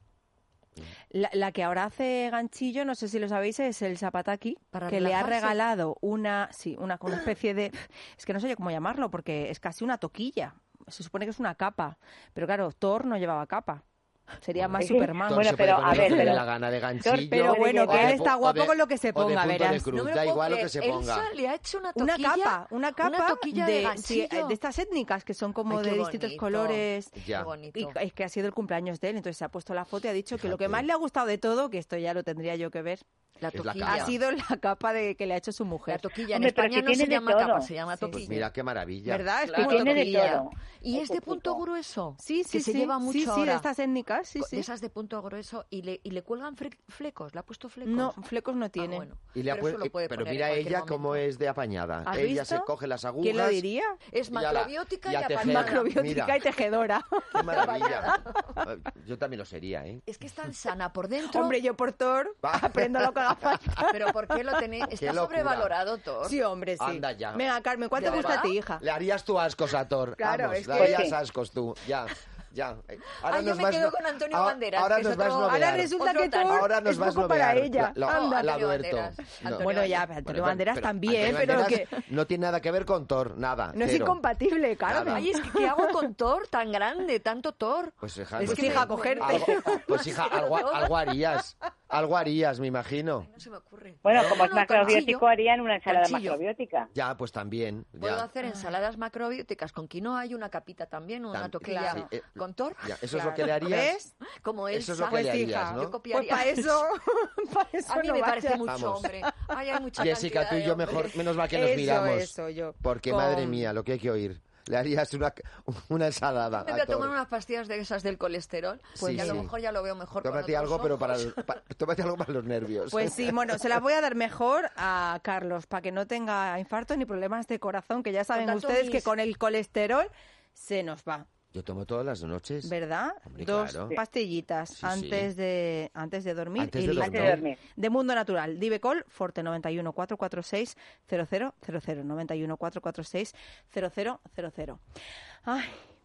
La, la que ahora hace ganchillo, no sé si lo sabéis, es el Zapataki, Para que le ha relajarse. regalado una, sí, una, una especie de, es que no sé yo cómo llamarlo, porque es casi una toquilla. Se supone que es una capa, pero claro, Thor no llevaba capa. Sería más Sí, Superman. Thor Bueno, se puede pero, poner a lo ver, que le dé pero- la gana de ganchillo. Pero bueno, o que de él pu- está o guapo de- con lo que se o de ponga, punto verás. de cruz, No me lo da puedo igual lo creer. que se ponga. Elsa le ha hecho una Una toquilla, capa, una capa una toquilla de, de, sí, ganchillo. de estas étnicas que son como Ay, qué de distintos bonito. colores. Ya. Qué bonito. Y es que ha sido el cumpleaños de él, entonces se ha puesto la foto y ha dicho que lo que Fíjate. más le ha gustado de todo, que esto ya lo tendría yo que ver, La Es la toquilla. capa. ha sido la capa de que le ha hecho su La mujer. toquilla. En Hombre, pero España si no se tiene de llama todo. capa, se llama Sí, toquilla. Pues mira qué maravilla. ¿Verdad? Es Claro, como tiene de toquilla. todo. Y Ese es de punto chico. grueso. Sí, sí, que se sí. lleva mucho sí, sí, ahora. de estas étnicas, sí, Co- sí. De esas de punto grueso y le, y le cuelgan fre- flecos. ¿Le ha puesto flecos? No, flecos no Ah, tiene. bueno. Y le ha Pero eso pu- lo puede pero poner mira en cualquier ella momento. cómo es de apañada. ¿Has Ella visto? se coge las agujas. ¿Quién lo diría? Es y a la- macrobiótica y, y a tejer. apañada. Macrobiótica Mira. y tejedora. Qué maravilla. Yo también lo sería, ¿eh? Es que es tan sana por dentro. Hombre, yo por Thor aprendo lo que haga falta. Pero ¿por qué lo tenéis? Está locura. sobrevalorado, Thor. Sí, hombre, sí. Anda ya. Venga, Carmen, ¿cuánto ¿De te gusta a verdad? ti, hija? Le harías tú ascos a Thor. Claro, Vamos, es que- darías ¿Por qué? ascos tú. Ya, ya. Ahora Ah, yo nos me vas quedo no- con Antonio ahora- Banderas, Ahora que es nos vas otro- a Ahora novear. resulta Otro que tal. Thor Ahora nos es vas poco a para novear. ella. Lo- Anda. al Antonio Duerto. Banderas. No. Antonio Bueno, ya, Banderas. Antonio Bueno, Banderas pero también, Antonio pero que Banderas no tiene nada que ver con Thor, nada. no es cero. incompatible, Carmen. Nada. Ay, es que ¿qué hago con Thor tan grande? Tanto Thor. Pues hija, Es pues que, hija, sí. cogerte. Algo, pues hija, algo, algo harías. Algo harías, me imagino. No se me ocurre. Bueno, No, como es no, macrobiótico, canchillo. harían una ensalada Canchillo. macrobiótica. Ya, pues también. Puedo Ya. hacer ensaladas macrobióticas con quinoa y una capita también, una Tam- toquilla sí, eh, con Thor. Ya, eso es Claro. lo que le harías. ¿Ves? Como Elsa. Eso es lo que Pues, le hija, harías, Yo ¿no? copiaría. Pues para eso, para eso A mí no me parece vayas. mucho, Vamos. hombre. Ay, hay mucha Jessica, cantidad tú y de yo hombres. mejor, menos mal que nos Eso, miramos. eso, yo. Porque, Con- madre mía, lo que hay que oír. Le harías una, una ensalada Me voy a a Thor. tomar unas pastillas de esas del colesterol. Pues y a lo sí. mejor ya lo veo mejor con Tómate otros algo, pero para, ojos. el- pa- tómate algo para los nervios. Pues sí, bueno, se las voy a dar mejor a Carlos para que no tenga infartos ni problemas de corazón, que ya saben tanto ustedes mis- que con el colesterol se nos va, Yo tomo todas las noches. ¿verdad? Hombre, Dos claro. pastillitas Sí, antes sí. de antes de dormir Antes y de listo. Antes de dormir. De Mundo Natural, Divecol, Forte noventa y uno cuatro cuatro seis cero cero cero cero, noventa y uno cuatro cuatro seis cero cero cero cero. Ay,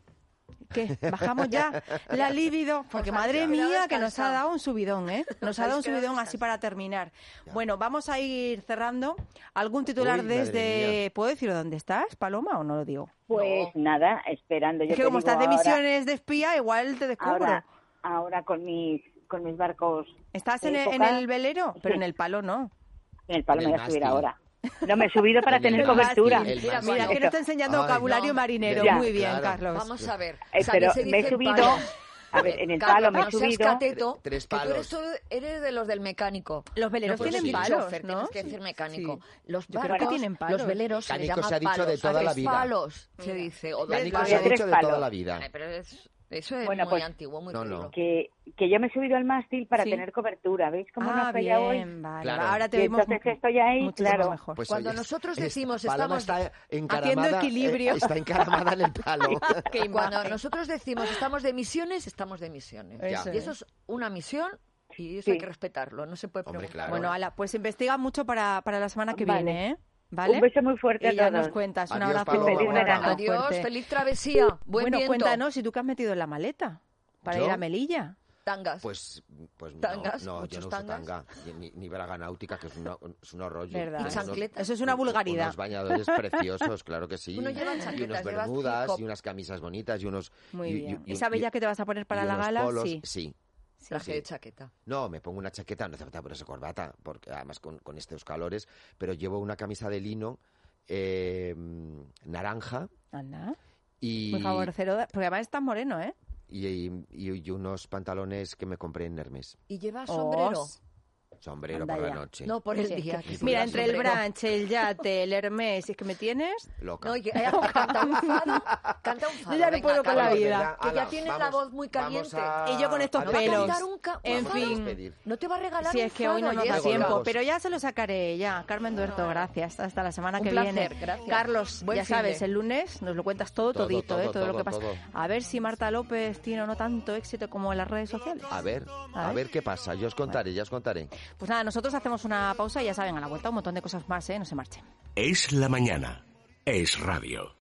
¿qué? Bajamos ya la libido, porque Os habéis madre quedado mía que nos ha descansados. dado un subidón, ¿eh? Nos Os ha dado un habéis quedado subidón así para terminar. Bueno, vamos a ir cerrando. ¿Algún titular Uy, madre desde... mía. ¿Puedo decir dónde estás, Paloma, o no lo digo? Pues nada, esperando. Yo Es que te como digo estás de ahora- misiones de espía, igual te descubro. Ahora, ahora con mis con mis barcos. ¿Estás de en el, en época, el velero? Pero Sí. en el palo no. En el palo En me el voy a subir mástil. ahora. No me he subido para En el tener mástil, cobertura. el Mira, mástil. Mira, que no está enseñando Ay, vocabulario no. marinero. Ya. Muy bien, Claro. Carlos. Vamos a ver. Eh, O sea, pero que se me he dice subido. palo. A ver, en el Carlos, palo me he no seas subido. cateto, Tres que tú eres, palos. todo- eres de los del mecánico. Los veleros No puedes tienen decir palos, chofer, ¿no? Tienes que decir mecánico. Sí. Los Yo creo que barcos, tienen palos. los veleros se les Mecánico llama se ha dicho palos. de toda la Tres vida. palos, se dice. O dos Cánico palos. se ha Tres dicho de palos. toda la vida. Ay, pero es- eso es Bueno, muy pues, antiguo, muy no, no. rudo. Que, que yo me he subido al mástil para Sí. tener cobertura. ¿Veis cómo Ah, nos falla hoy? bien, vale. Claro. Ahora te Y vemos entonces estoy ahí, muchísimo claro. mejor. Pues, Cuando oye, nosotros es- decimos Paloma estamos está encaramada, haciendo equilibrio. eh, está encaramada en el palo. Qué Cuando imagen. nosotros decimos estamos de misiones, estamos de misiones. Eso Y es. eso es una misión y eso Sí. hay que respetarlo. No se puede Hombre, preguntar. claro. Bueno, ala, pues investiga mucho para, para la semana que Vale. viene, ¿eh? ¿Vale? Un beso muy fuerte Y ya a todos. nos cuentas. Un Adiós, abrazo. Paloma, Feliz un abrazo verano. Adiós, fuerte. feliz travesía. Buen Bueno, viento. cuéntanos, ¿y tú qué has metido en la maleta? Para ¿Yo? ir a Melilla. Tangas. Pues, pues Tangas, no, no yo muchos no uso tangas. tanga, ni, ni braga náutica, que es, una, es un rollo. ¿Verdad? Y Unos- chancletas. Eso es una vulgaridad. Unos bañadores preciosos, claro que sí. Tú no llevas y chancletas, unos llevas bermudas, hip hop. y unas camisas bonitas, y unos... Muy y- bien. y- y- ¿Esa bella que te vas a poner para y la unos gala? polos, Sí. sí. Traje Sí. de chaqueta. No, me pongo una chaqueta, no hace falta ponerse corbata, porque además con, con estos calores, pero llevo una camisa de lino eh, naranja Anda. y, Muy favorecedor. Porque además estás moreno, ¿eh? y, y- y unos pantalones que me compré en Hermes. ¿Y llevas sombrero? Os. Sombrero Anda por la ya. noche. No, por el Sí. día. que Mira, llevas entre el sombrero. branche, el yate, el Hermes, es que me tienes... Loca. No, y que, eh, canta un fado. Canta un fado. Yo ya no venga, puedo con la Carlos, vida. Que ya Ala, tienes la vamos- voz muy vamos caliente. a- Y yo con estos a ¿No va a pelos. cantar un ca- En un fado? fin. Despedir. No te va a regalar Si un es que hoy no fado, nos da Jessica. tiempo, Luego. pero ya se lo sacaré ya. Carmen Duerto, gracias. Hasta la semana Un que placer, viene. gracias. Carlos, Buen ya finde. sabes, el lunes nos lo cuentas todo, Todo, todito, todo, ¿eh? todo lo todo, que pasa. todo. A ver si Marta López tiene o no tanto éxito como en las redes sociales. A ver, A a ver. ver qué pasa. Yo os contaré, ya os contaré. Pues nada, nosotros hacemos una pausa y ya saben, a la vuelta un montón de cosas más, ¿eh? No se marchen. Es la mañana. Es radio.